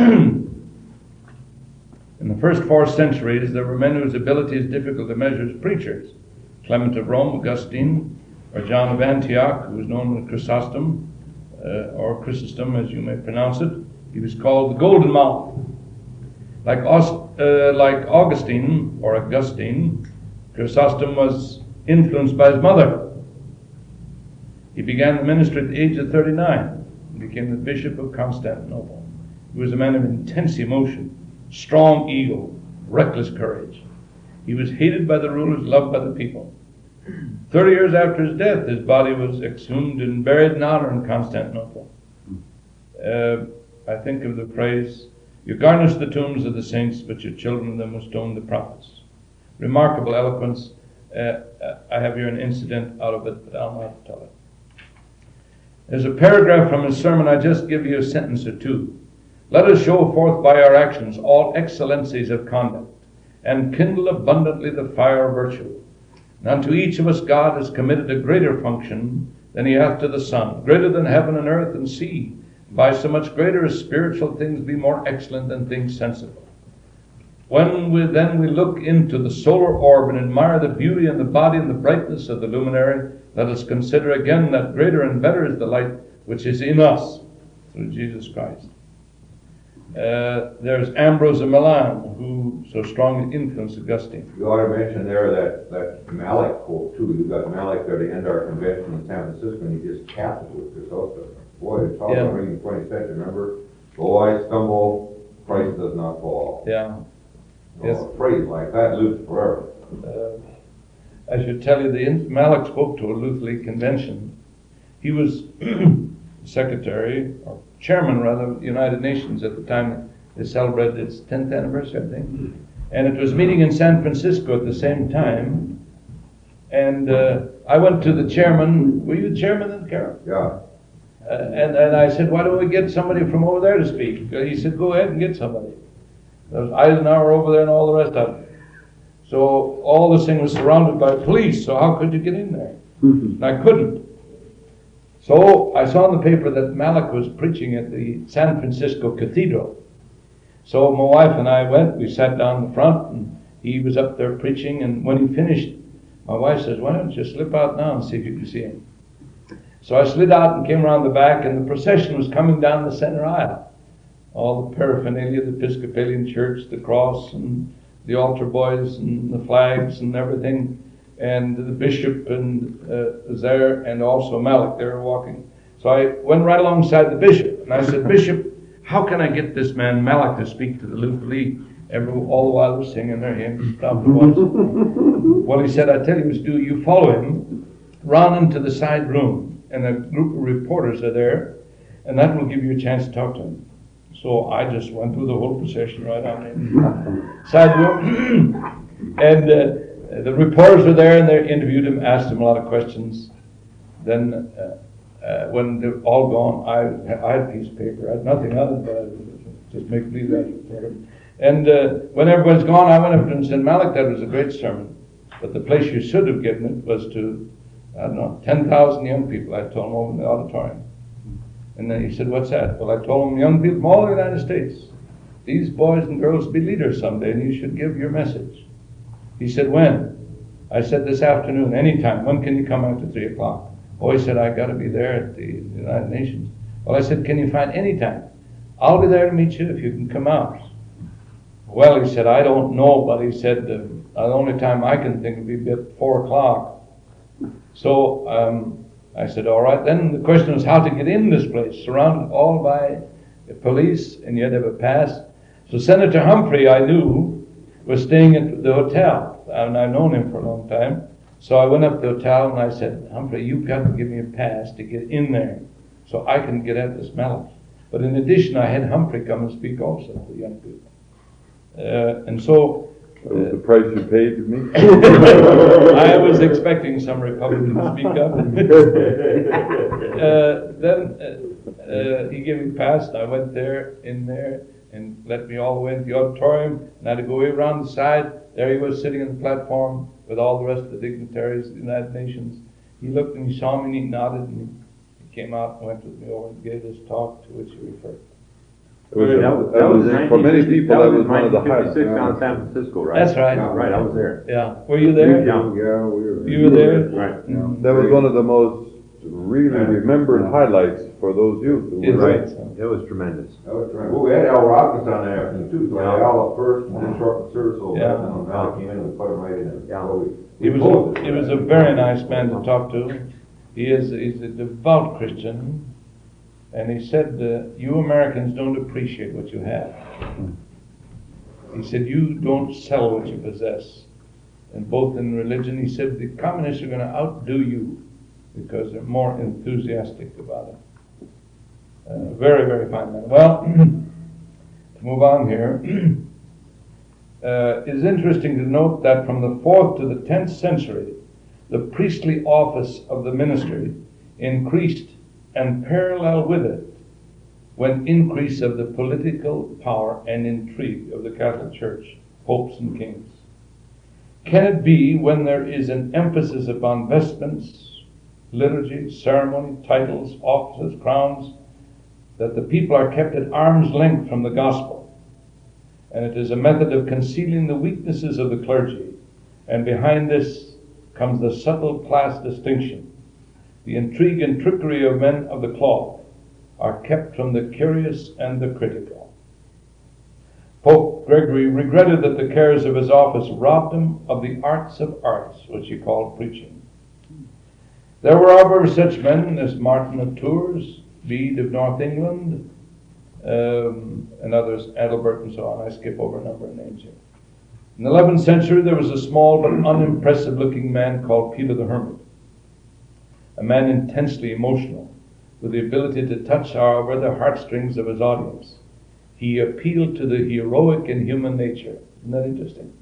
In the first 4 centuries, there were men whose ability is difficult to measure as preachers. Clement of Rome, Augustine, or John of Antioch, who was known as Chrysostom, or Chrysostom as you may pronounce it. He was called the Golden Mouth. Like Augustine, or Augustine, Chrysostom was influenced by his mother. He began the ministry at the age of 39 and became the Bishop of Constantinople. He was a man of intense emotion, strong ego, reckless courage. He was hated by the rulers, loved by the people. 30 years after his death, his body was exhumed and buried in honor in Constantinople. I think of the phrase, "You garnish the tombs of the saints, but your children of them will stone the prophets." Remarkable eloquence. I have here an incident out of it, but I'll not tell it. There's a paragraph from his sermon. I just give you a sentence or two. "Let us show forth by our actions all excellencies of conduct, and kindle abundantly the fire of virtue. And unto each of us God has committed a greater function than he hath to the sun, greater than heaven and earth and sea. By so much greater as spiritual things be more excellent than things sensible. When we look into the solar orb and admire the beauty and the body and the brightness of the luminary, let us consider again that greater and better is the light which is in us through Jesus Christ." There's Ambrose of Milan, who so strongly influenced Augustine. You ought to mention there that Malik quote too. You got Malik there to end our convention in San Francisco, and he just capped it with this also. Boy, it's all about ringing 20 cents. Remember, though I stumble, Christ does not fall. Yeah. Yes. A phrase like that lives forever. I should tell you, Malik spoke to a Luther League convention. He was secretary, or chairman rather, of the United Nations at the time they celebrated its 10th anniversary, I think. And it was meeting in San Francisco at the same time. And I went to the chairman. Were you the chairman then, Carol? Yeah. And I said, "Why don't we get somebody from over there to speak?" He said, "Go ahead and get somebody." There was Eisenhower over there and all the rest of it. So all this thing was surrounded by police, so how could you get in there? And I couldn't. So I saw in the paper that Malik was preaching at the San Francisco Cathedral. So my wife and I went, we sat down in the front, and he was up there preaching, and when he finished, my wife says, "Why don't you slip out now and see if you can see him?" So I slid out and came around the back, and the procession was coming down the center aisle. All the paraphernalia, the Episcopalian Church, the cross, and the altar boys, and the flags, and everything. And the bishop was there, and also Malik. They were walking. So I went right alongside the bishop, and I said, "Bishop, how can I get this man Malik to speak to the Luther League?" All the while they're singing their hymns. Stop the once. Well, he said, "I tell you what to do. You follow him, run into the side room, and a group of reporters are there, and that will give you a chance to talk to him." So I just went through the whole procession right on in side room, and the reporters were there, and they interviewed him, asked him a lot of questions. Then when they're all gone, I had a piece of paper. I had nothing on it, but I just make believe that report. And when everybody's gone, I went up to him and said, "Malik, that was a great sermon, but the place you should have given it was to, 10,000 young people." I told him over in the auditorium. And then he said, "What's that?" Well, I told him, young people from all the United States, these boys and girls will be leaders someday, and you should give your message. He said, "When?" I said, "This afternoon, anytime. When can you come after 3 o'clock? Oh, he said, "I got to be there at the United Nations." Well, I said, "Can you find any time?" I'll be there to meet you if you can come out. Well, he said, I don't know, but he said, the only time I can think would be at 4 o'clock. So I said, all right. Then the question was how to get in this place, surrounded all by the police, and you had to have a pass. So Senator Humphrey, I knew, was staying at the hotel, and I've known him for a long time. So I went up to the hotel, and I said, Humphrey, you've got to give me a pass to get in there so I can get at this melon. But in addition, I had Humphrey come and speak also to the young people. And so... That was the price you paid to me? I was expecting some Republican to speak up. Then he gave me a pass, and I went in there, and let me all the way into the auditorium, and I had to go way around the side. There he was sitting on the platform with all the rest of the dignitaries of the United Nations. He looked and he saw me and he nodded, and he came out and went with me over and gave this talk to which he referred. For many people, that was one of the highlights. 1956 on San Francisco, right? That's right. Yeah, right, I was there. Yeah. Were you there? Yeah, we were. You were there? Right. Yeah. That was one of the most really remembered highlights for those youth who were Right. there. It was tremendous. That was right. Well, we had Al Robbins on that afternoon too. So we had Al up first, and then Short and Serviceable. Yeah. And then Al came in and put him right in there. Yeah. So He was a very nice man to talk to. He's a devout Christian, and he said, you Americans don't appreciate what you have. He said, you don't sell what you possess. And both in religion, he said, the communists are going to outdo you because they're more enthusiastic about it. Very, very fine man. Well, to move on here, it is interesting to note that from the 4th to the 10th century, the priestly office of the ministry increased, and parallel with it went increase of the political power and intrigue of the Catholic Church, popes and kings. Can it be when there is an emphasis upon vestments, liturgy, ceremony, titles, offices, crowns, that the people are kept at arm's length from the gospel? And it is a method of concealing the weaknesses of the clergy. And behind this comes the subtle class distinction. The intrigue and trickery of men of the cloth are kept from the curious and the critical. Pope Gregory regretted that the cares of his office robbed him of the arts of arts, which he called preaching. There were however such men as Martin of Tours, Bede of North England, and others, Adalbert and so on. I skip over a number of names here. In the 11th century, there was a small but unimpressive-looking man called Peter the Hermit, a man intensely emotional, with the ability to touch, however, the heartstrings of his audience. He appealed to the heroic in human nature. Isn't that interesting?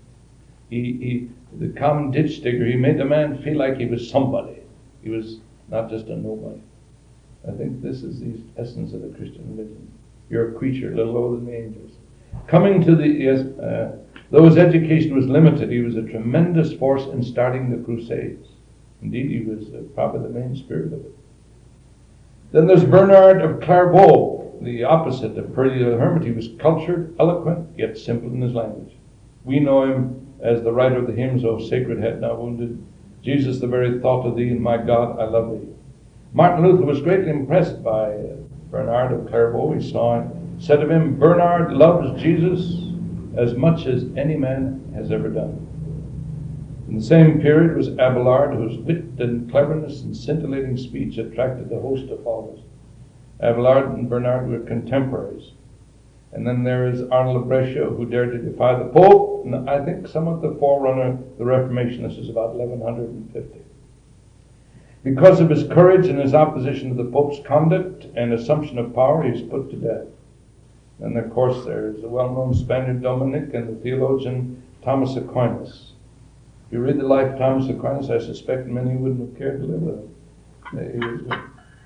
The common ditch digger, he made the man feel like he was somebody. He was not just a nobody. I think this is the essence of the Christian religion. You're a creature, a little lower than the angels. Coming to though his education was limited, he was a tremendous force in starting the Crusades. Indeed, he was probably the main spirit of it. Then there's Bernard of Clairvaux, the opposite of Peter the Hermit. He was cultured, eloquent, yet simple in his language. We know him as the writer of the hymns, O Sacred Head Now Wounded, Jesus, the very thought of thee, and my God, I love thee. Martin Luther was greatly impressed by Bernard of Clairvaux. He said of him, Bernard loves Jesus as much as any man has ever done. In the same period was Abelard, whose wit and cleverness and scintillating speech attracted the host of followers. Abelard and Bernard were contemporaries. And then there is Arnold of Brescia, who dared to defy the Pope, and I think somewhat the forerunner of the Reformation. This is about 1150. Because of his courage and his opposition to the Pope's conduct and assumption of power, he was put to death. And of course there's the well-known Spaniard Dominic and the theologian Thomas Aquinas. If you read the life of Thomas Aquinas, I suspect many wouldn't have cared to live with him. He was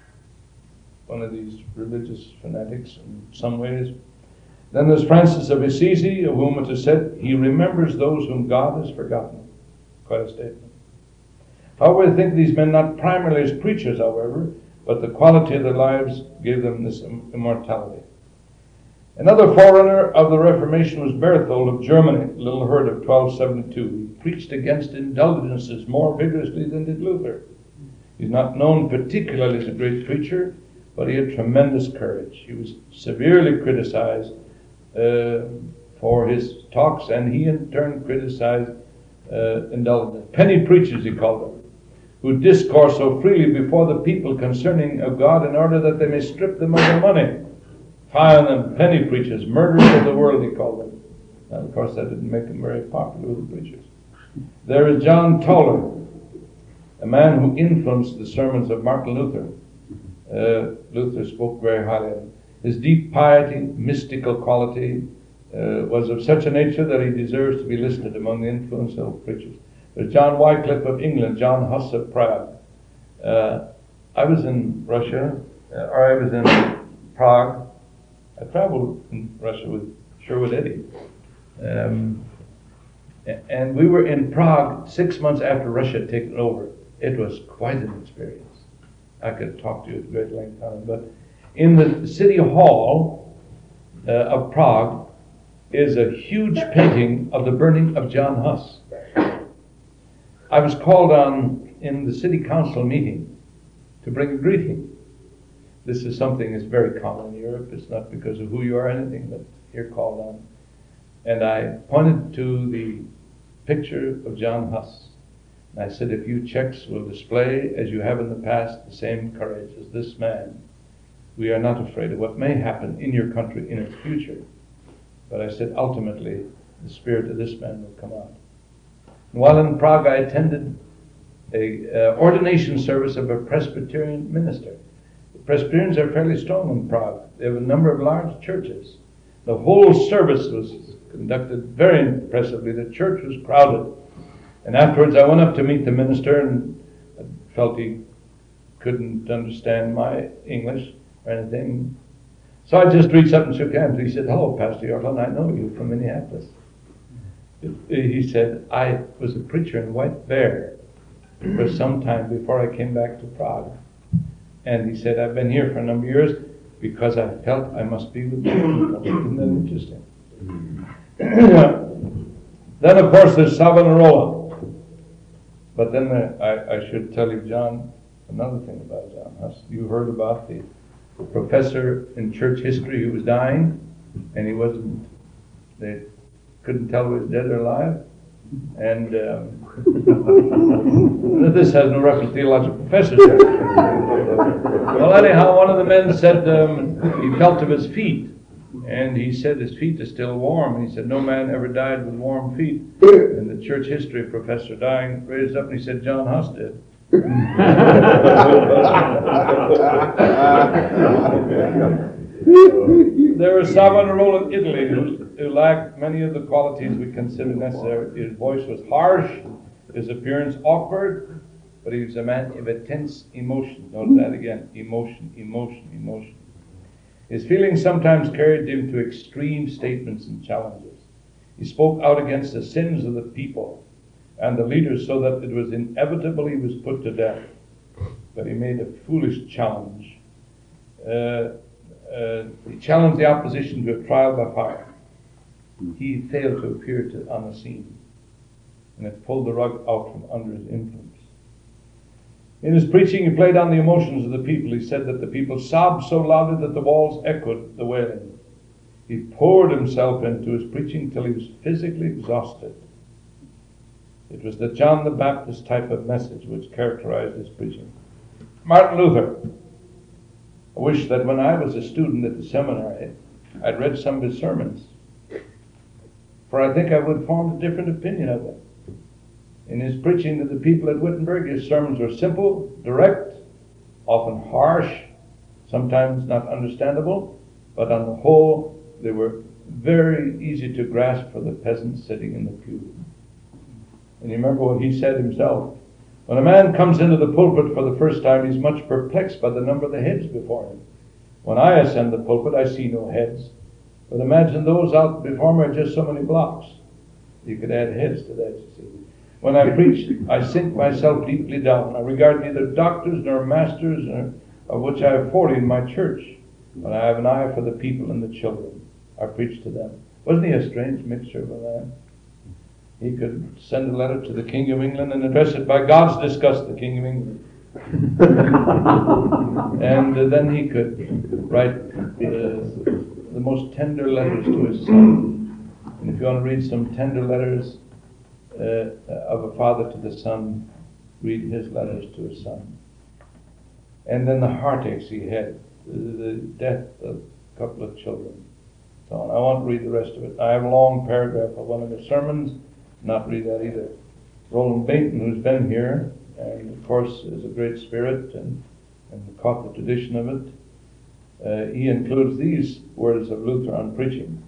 one of these religious fanatics in some ways. Then there's Francis of Assisi, of whom it is said, he remembers those whom God has forgotten. Quite a statement. However, I think these men not primarily as preachers, however, but the quality of their lives gave them this immortality. Another forerunner of the Reformation was Berthold of Germany, Little Herd of 1272. He preached against indulgences more vigorously than did Luther. He's not known particularly as a great preacher, but he had tremendous courage. He was severely criticized for his talks, and he in turn criticized indulgence. Penny preachers, he called them, who discourse so freely before the people concerning of God in order that they may strip them of their money. File them, penny preachers, murderers of the world, he called them. And of course, that didn't make him very popular with the preachers. There is John Toller, a man who influenced the sermons of Martin Luther. Luther spoke very highly of him. His deep piety, mystical quality was of such a nature that he deserves to be listed among the influential preachers. There's John Wycliffe of England, John Huss of Prague. I was in Russia, or I was in Prague. I traveled in Russia with Sherwood Eddy. And we were in Prague 6 months after Russia had taken over. It was quite an experience. I could talk to you at great length on it, but in the city hall of Prague is a huge painting of the burning of John Huss. I was called on in the city council meeting to bring a greeting. This is something that's very common in Europe. It's not because of who you are or anything, but you're called on. And I pointed to the picture of John Huss. And I said, if you Czechs will display, as you have in the past, the same courage as this man, we are not afraid of what may happen in your country in its future. But I said, ultimately, the spirit of this man will come out. And while in Prague, I attended a ordination service of a Presbyterian minister. The Presbyterians are fairly strong in Prague. They have a number of large churches. The whole service was conducted very impressively. The church was crowded. And afterwards I went up to meet the minister, and I felt he couldn't understand my English or anything. So I just reached up and shook hands. He said, hello, Pastor Yorkland, I know you from Minneapolis. He said, I was a preacher in White Bear for some time before I came back to Prague. And he said, I've been here for a number of years because I felt I must be with you. Isn't that interesting? Then, of course, there's Savonarola. But then I should tell you, John, another thing about John Huss. You heard about the professor in church history who was dying, and he wasn't, they couldn't tell who was dead or alive. And this has no reference to theological professors. Well, anyhow, one of the men said he felt of his feet, and he said his feet are still warm. And he said, no man ever died with warm feet. And the church history professor dying raised up and he said, John Huss did. There was Savonarola in Italy who lacked many of the qualities we consider necessary. His voice was harsh, his appearance awkward, but he was a man of intense emotion. Notice that again, emotion, emotion, emotion. His feelings sometimes carried him to extreme statements and challenges. He spoke out against the sins of the people and the leaders so that it was inevitable he was put to death. But he made a foolish challenge. He challenged the opposition to a trial by fire. He failed to appear on the scene, and it pulled the rug out from under his influence. In his preaching, he played on the emotions of the people. He said that the people sobbed so loudly that the walls echoed the wailing. He poured himself into his preaching till he was physically exhausted. It was the John the Baptist type of message which characterized his preaching. Martin Luther. I wish that when I was a student at the seminary, I'd read some of his sermons, for I think I would have formed a different opinion of him. In his preaching to the people at Wittenberg, his sermons were simple, direct, often harsh, sometimes not understandable, but on the whole, they were very easy to grasp for the peasant sitting in the pew. And you remember what he said himself. When a man comes into the pulpit for the first time, he's much perplexed by the number of the heads before him. When I ascend the pulpit, I see no heads. But imagine those out before me are just so many blocks. You could add heads to that, you see. When I preach, I sink myself deeply down. I regard neither doctors nor masters, of which I have 40 in my church. But I have an eye for the people and the children. I preach to them. Wasn't he a strange mixture of a man? He could send a letter to the King of England and address it by God's disgust, the King of England. And then he could write the most tender letters to his son. And if you want to read some tender letters of a father to the son, read his letters to his son. And then the heartaches he had, the death of a couple of children. So I won't read the rest of it. I have a long paragraph of one of his sermons, not read that either. Roland Bainton, who's been here, and of course is a great spirit and caught the tradition of it, he includes these words of Luther on preaching.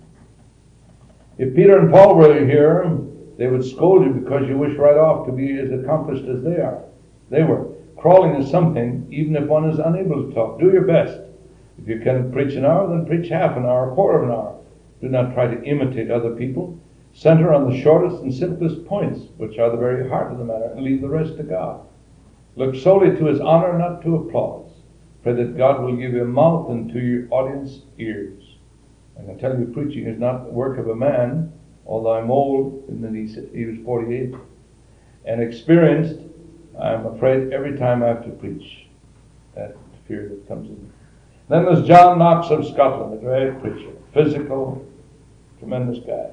If Peter and Paul were here, they would scold you because you wish right off to be as accomplished as they are. They were. Crawling is something, even if one is unable to talk. Do your best. If you can preach an hour, then preach half an hour, a quarter of an hour. Do not try to imitate other people. Center on the shortest and simplest points, which are the very heart of the matter, and leave the rest to God. Look solely to his honor, not to applause. Pray that God will give you a mouth and to your audience ears. I can tell you, preaching is not the work of a man, although I'm old, and then he was 48, and experienced. I'm afraid every time I have to preach, that fear that comes in. Then there's John Knox of Scotland, a great preacher, physical, tremendous guy.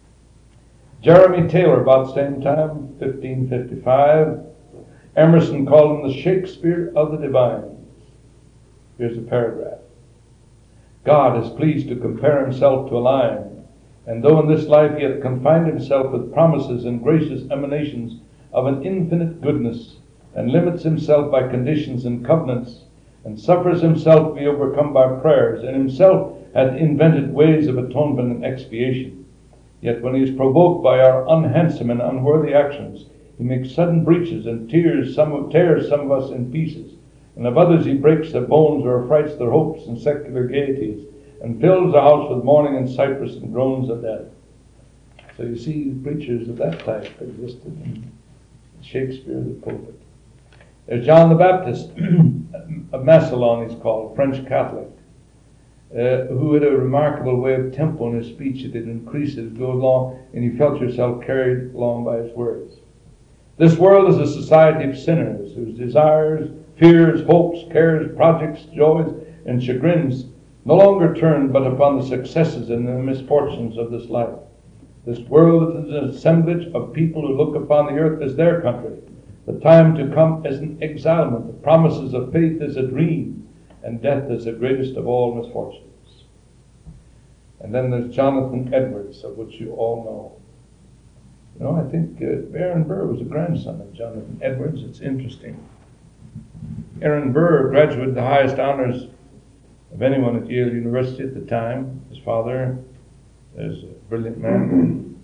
Jeremy Taylor, about the same time, 1555. Emerson called him the Shakespeare of the divines. Here's a paragraph. God is pleased to compare himself to a lion, and though in this life he hath confined himself with promises and gracious emanations of an infinite goodness, and limits himself by conditions and covenants, and suffers himself to be overcome by prayers, and himself hath invented ways of atonement and expiation. Yet when he is provoked by our unhandsome and unworthy actions, he makes sudden breaches and tears some of us in pieces, and of others he breaks their bones or affrights their hopes and secular gaieties, and fills the house with mourning and cypress and groans of death. So you see, preachers of that type existed in Shakespeare, the pulpit. There's John the Baptist of Massillon, he's called, French Catholic, who had a remarkable way of tempo in his speech. It did increase as it goes along, and you felt yourself carried along by his words. This world is a society of sinners whose desires, fears, hopes, cares, projects, joys, and chagrins no longer turn but upon the successes and the misfortunes of this life. This world is an assemblage of people who look upon the earth as their country, the time to come as an exilement, the promises of faith as a dream, and death as the greatest of all misfortunes. And then there's Jonathan Edwards, of which you all know. You know, I think Aaron Burr was a grandson of Jonathan Edwards. It's interesting. Aaron Burr graduated the highest honors of anyone at Yale University at the time. His father is a brilliant man.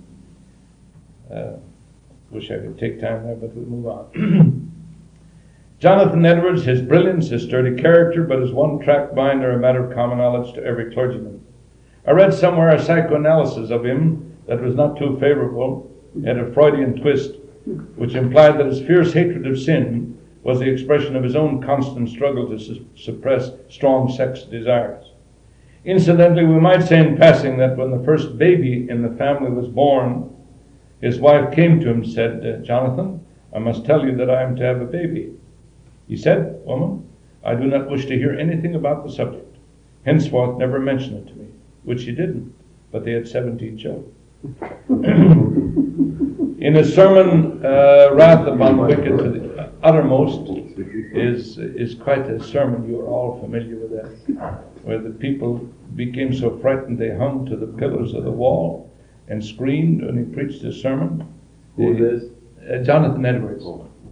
Wish I could take time there, but we'll move on. Jonathan Edwards, his brilliance, his sturdy character, but his one-track mind are a matter of common knowledge to every clergyman. I read somewhere a psychoanalysis of him that was not too favorable, had a Freudian twist, which implied that his fierce hatred of sin was the expression of his own constant struggle to suppress strong sex desires. Incidentally, we might say in passing that when the first baby in the family was born, his wife came to him and said, Jonathan, I must tell you that I am to have a baby. He said, Woman, I do not wish to hear anything about the subject. Henceforth, never mention it to me, which he didn't, but they had 17 children. In his sermon, Wrath Upon the Wicked to the Uttermost, is quite a sermon. You are all familiar with that, where the people became so frightened they hung to the pillars of the wall and screamed when he preached his sermon. Who is this? Jonathan Edwards.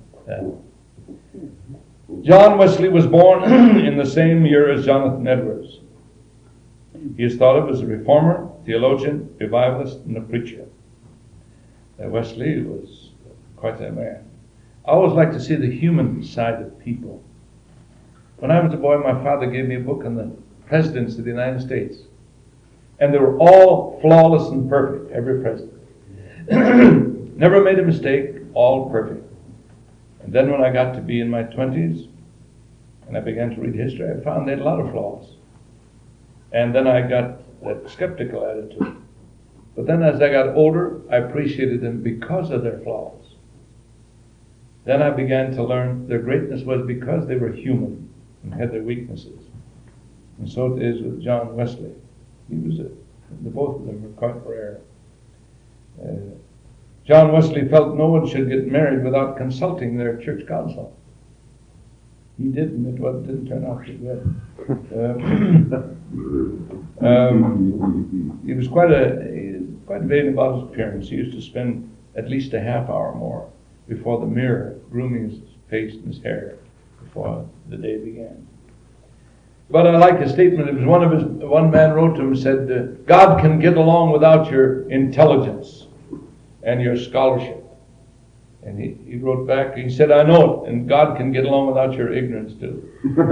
John Wesley was born in the same year as Jonathan Edwards. He is thought of as a reformer, theologian, revivalist, and a preacher. Wesley was quite a man. I always like to see the human side of people. When I was a boy, my father gave me a book on the presidents of the United States. And they were all flawless and perfect, every president. Never made a mistake, all perfect. And then when I got to be in my 20s, and I began to read history, I found they had a lot of flaws. And then I got that skeptical attitude. But then as I got older, I appreciated them because of their flaws. Then I began to learn their greatness was because they were human. and had their weaknesses. And so it is with John Wesley. The both of them were quite rare. John Wesley felt no one should get married without consulting their church council. He did, and it didn't turn out too good. He was quite vain about his appearance. He used to spend at least a half hour more before the mirror, grooming his face and his hair before the day began. But I like his statement. It was one man wrote to him and said, God can get along without your intelligence and your scholarship. And he wrote back, he said, I know it, and God can get along without your ignorance too.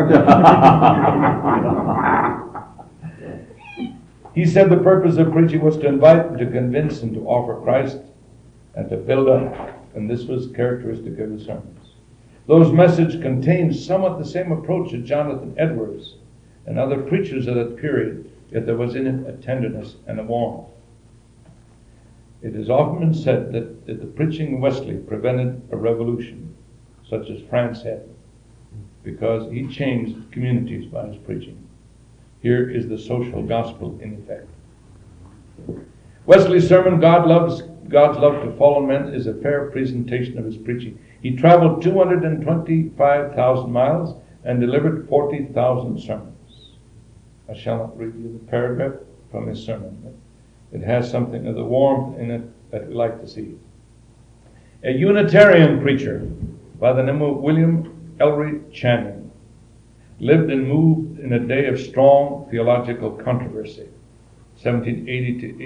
He said the purpose of preaching was to invite and to convince and to offer Christ and to build up. And this was characteristic of his sermons. Those messages contained somewhat the same approach as Jonathan Edwards and other preachers of that period, yet there was in it a tenderness and a warmth. It has often been said that the preaching of Wesley prevented a revolution, such as France had, because he changed communities by his preaching. Here is the social gospel in effect. Wesley's sermon, God's love to fallen men, is a fair presentation of his preaching. He traveled 225,000 miles and delivered 40,000 sermons. I shall not read you the paragraph from his sermon, but it has something of the warmth in it that we like to see. A Unitarian preacher by the name of William Ellery Channing lived and moved in a day of strong theological controversy, 1780 to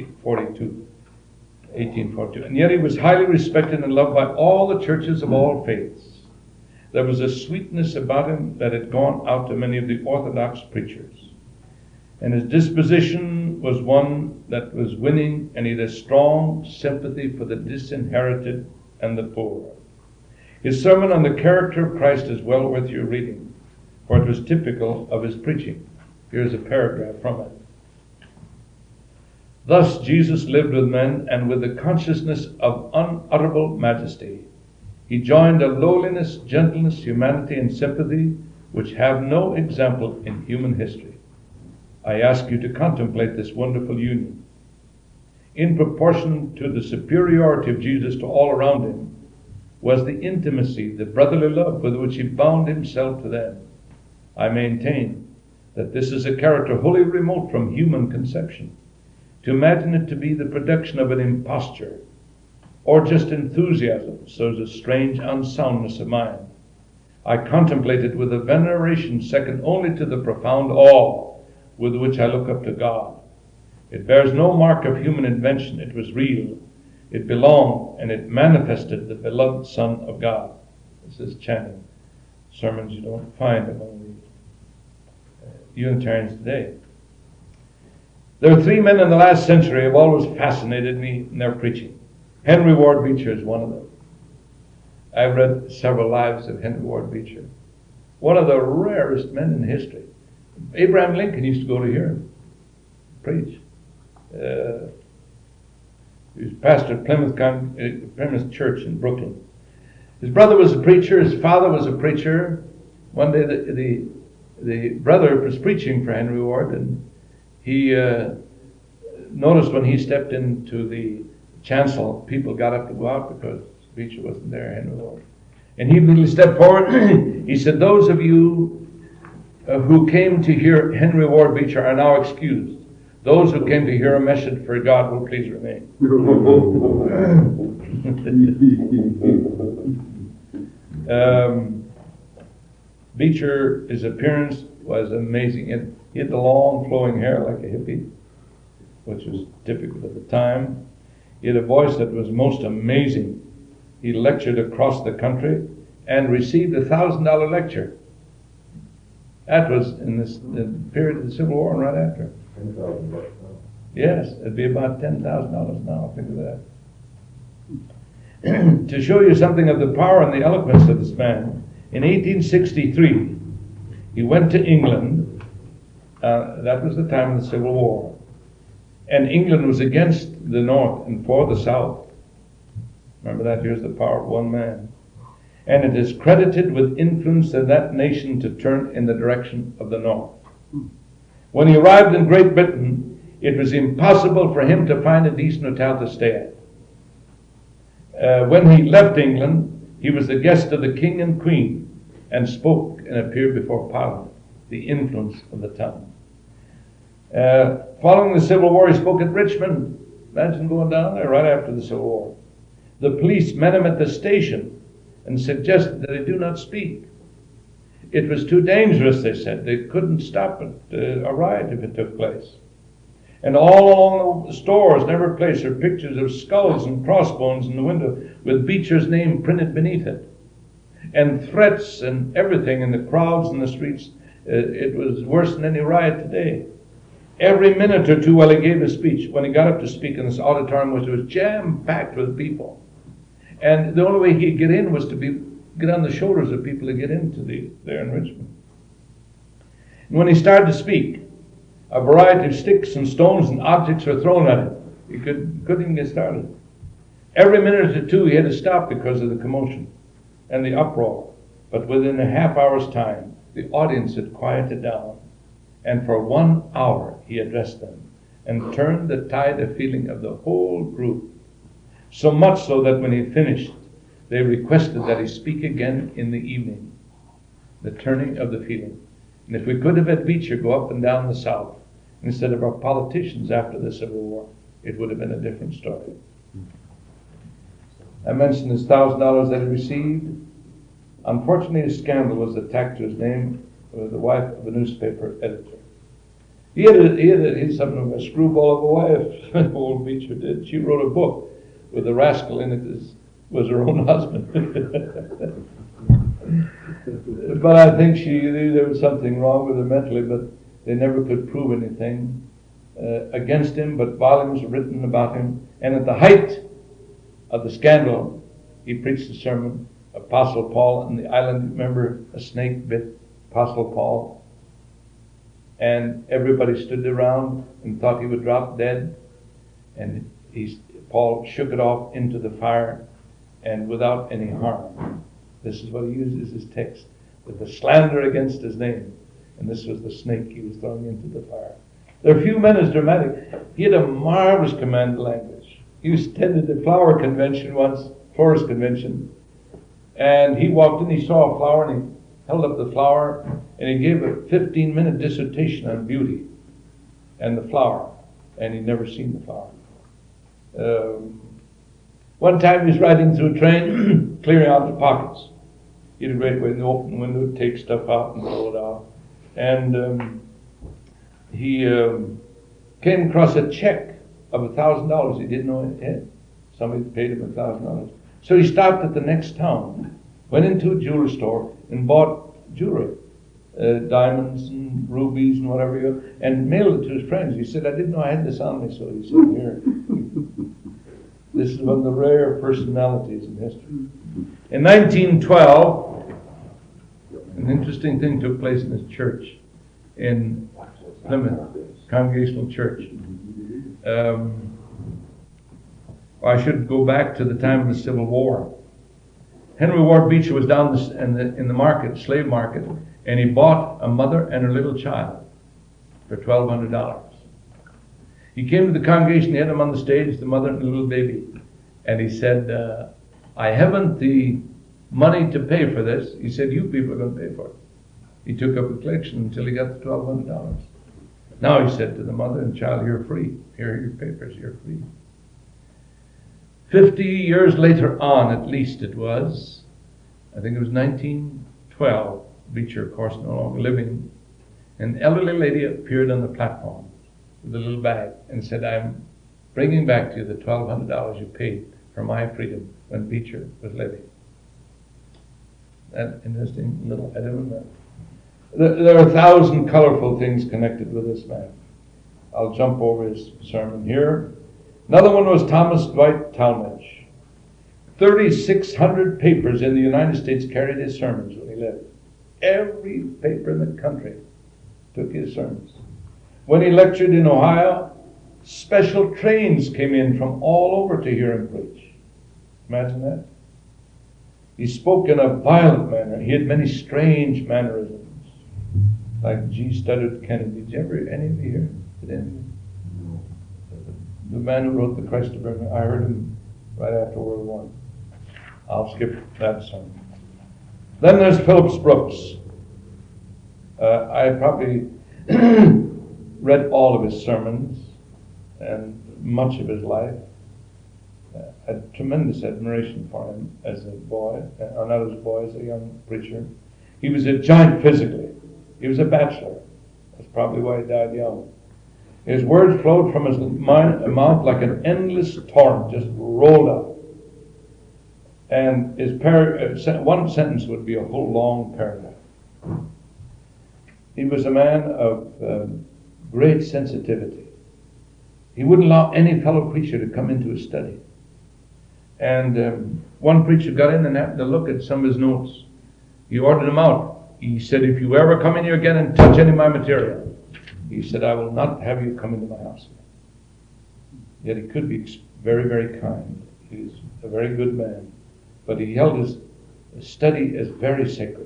1842. And yet he was highly respected and loved by all the churches of all faiths. There was a sweetness about him that had gone out to many of the Orthodox preachers. And his disposition was one that was winning, and he had a strong sympathy for the disinherited and the poor. His sermon on the character of Christ is well worth your reading, for it was typical of his preaching. Here's a paragraph from it. Thus Jesus lived with men, and with the consciousness of unutterable majesty, he joined a lowliness, gentleness, humanity, and sympathy which have no example in human history. I ask you to contemplate this wonderful union. In proportion to the superiority of Jesus to all around him was the intimacy, the brotherly love with which he bound himself to them. I maintain that this is a character wholly remote from human conception. To imagine it to be the production of an imposture or just enthusiasm shows a strange unsoundness of mind. I contemplate it with a veneration second only to the profound awe with which I look up to God. It bears no mark of human invention. It was real. It belonged, and it manifested the beloved Son of God. This is Channing. Sermons you don't find among the Unitarians today. There are three men in the last century who have always fascinated me in their preaching. Henry Ward Beecher is one of them. I've read several lives of Henry Ward Beecher. One of the rarest men in history. Abraham Lincoln used to go to hear him preach. He was pastor at Plymouth Church in Brooklyn. His brother was a preacher. His father was a preacher. One day the brother was preaching for Henry Ward, and he noticed when he stepped into the chancel, people got up to go out because Beecher wasn't there, Henry Ward. And he immediately stepped forward. He said, those of you who came to hear Henry Ward Beecher are now excused. Those who came to hear a message for God will please remain. Beecher, his appearance was amazing. He had the long flowing hair like a hippie, which was typical of the time. He had a voice that was most amazing. He lectured across the country and received a $1,000 lecture. That was in the period of the Civil War and right after. $10,000 now. Yes, it'd be about $10,000 now. Think of that. To show you something of the power and the eloquence of this man, in 1863, he went to England. That was the time of the Civil War. And England was against the North and for the South. Remember that? Here's the power of one man. and it is credited with influence in that nation to turn in the direction of the north. When he arrived in Great Britain, it was impossible for him to find a decent hotel to stay at. When he left England, he was the guest of the King and Queen and spoke and appeared before Parliament, the influence of the town. Following the Civil War, he spoke at Richmond. Imagine going down there right after the Civil War. The police met him at the station and suggested that he do not speak. It was too dangerous, they said. They couldn't stop it, a riot if it took place. And all along the stores and every place are pictures of skulls and crossbones in the window with Beecher's name printed beneath it. And threats and everything in the crowds in the streets. It was worse than any riot today. Every minute or two while he gave his speech, when he got up to speak in this auditorium, it was jam-packed with people. And the only way he'd get in was to get on the shoulders of people to get into there in Richmond. And when he started to speak, a variety of sticks and stones and objects were thrown at him. He couldn't even get started. Every minute or two he had to stop because of the commotion and the uproar. But within a half hour's time, the audience had quieted down. And for 1 hour he addressed them and turned the tide of feeling of the whole group. So much so that when he finished, they requested that he speak again in the evening. The turning of the feeling. And if we could have had Beecher go up and down the South, instead of our politicians after the Civil War, it would have been a different story. I mentioned his $1,000 that he received. Unfortunately, a scandal was attached to his name with the wife of a newspaper editor. He had something of a screwball of a wife, old Beecher did. She wrote a book with the rascal in it was her own husband. But I think there was something wrong with her mentally, but they never could prove anything against him, but volumes were written about him. And at the height of the scandal, he preached a sermon, Apostle Paul on the island. Remember, a snake bit Apostle Paul? And everybody stood around and thought he would drop dead. And Paul shook it off into the fire, and without any harm. This is what he uses as text, with the slander against his name. And this was the snake he was throwing into the fire. There are few men as dramatic. He had a marvelous command of language. He attended the flower convention once, florist convention, and he walked in, he saw a flower, and he held up the flower, and he gave a 15-minute dissertation on beauty and the flower, and he'd never seen the flower. One time he was riding through a train, clearing out the pockets. He had a great way in the open window to take stuff out and throw it out. And he came across a check of $1,000 he didn't know he had. Somebody paid him $1,000. So he stopped at the next town, went into a jewelry store and bought jewelry, diamonds and rubies and whatever, and mailed it to his friends. He said, I didn't know I had this on me, so he said, here. This is one of the rare personalities in history. In 1912, an interesting thing took place in his church in Plymouth, Congregational Church. I should go back to the time of the Civil War. Henry Ward Beecher was down in the market, slave market, and he bought a mother and her little child for $1,200. He came to the congregation, he had them on the stage, the mother and the little baby, and he said, I haven't the money to pay for this. He said, you people are going to pay for it. He took up a collection until he got the $1,200. Now he said to the mother and child, you're free. Here are your papers, you're free. 50 years later on, at least it was, I think it was 1912, Beecher, of course, no longer living, an elderly lady appeared on the platform with a little bag and said, I'm bringing back to you the $1,200 you paid for my freedom when Beecher was living. That interesting little item. There are 1,000 colorful things connected with this man. I'll jump over his sermon here. Another one was Thomas Dwight Talmage. 3,600 papers in the United States carried his sermons when he lived. Every paper in the country took his sermons. When he lectured in Ohio, special trains came in from all over to hear him preach. Imagine that. He spoke in a violent manner. He had many strange mannerisms, like G. Studdard Kennedy. Did you ever, any of you hear? Did any of you? The man who wrote the Christ of Birmingham, I heard him right after World War I. I'll skip that sermon. Then there's Phillips Brooks. I probably read all of his sermons and much of his life. I had tremendous admiration for him as a boy, or not as a boy, as a young preacher. He was a giant physically. He was a bachelor. That's probably why he died young. His words flowed from his mouth like an endless torrent, just rolled out. And his one sentence would be a whole long paragraph. He was a man of great sensitivity. He wouldn't allow any fellow preacher to come into his study. And one preacher got in and happened to look at some of his notes. He ordered him out. He said, if you ever come in here again and touch any of my material, he said, I will not have you come into my house. Yet he could be very, very kind. He was a very good man. But he held his study as very sacred.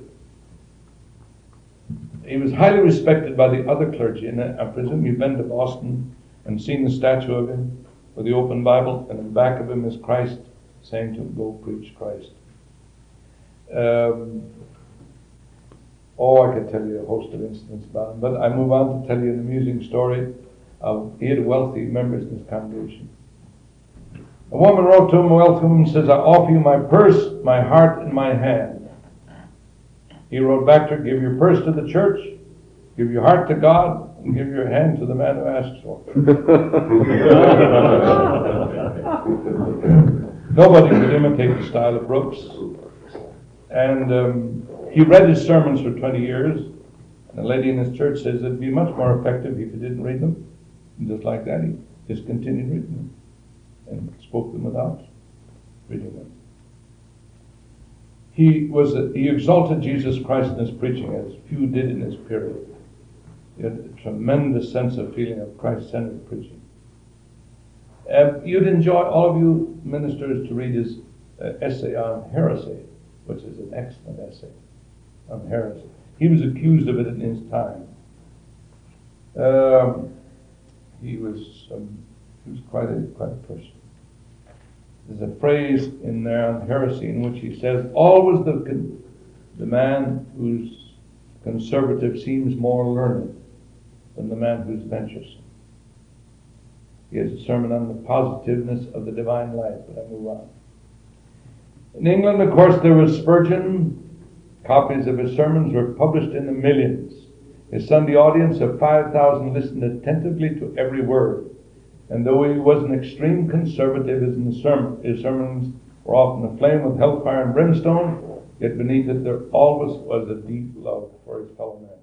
He was highly respected by the other clergy. And I presume you've been to Boston and seen the statue of him with the open Bible, and in the back of him is Christ saying to him, go preach Christ. I could tell you a host of incidents about him, but I move on to tell you an amusing story of he had wealthy members in his congregation. A woman wrote to him, and says, I offer you my purse, my heart, and my hand. He wrote back to her, give your purse to the church, give your heart to God, and give your hand to the man who asks for it. Nobody could imitate the style of Brooks. And he read his sermons for 20 years. And a lady in his church says it'd be much more effective if he didn't read them. And just like that, he just continued reading them and spoke them without reading them. He exalted Jesus Christ in his preaching as few did in his period. He had a tremendous sense of feeling of Christ-centered preaching. You'd enjoy, all of you ministers, to read his essay on heresy, which is an excellent essay on heresy. He was accused of it in his time. He was quite a person. There's a phrase in there on heresy in which he says, always the man who's conservative seems more learned than the man who's venturesome. He has a sermon on the positiveness of the divine life, but I move on. In England, of course, there was Spurgeon. Copies of his sermons were published in the millions. His Sunday audience of 5,000 listened attentively to every word. And though he was an extreme conservative in his sermons were often aflame with hellfire and brimstone, yet beneath it there always was a deep love for his fellow man.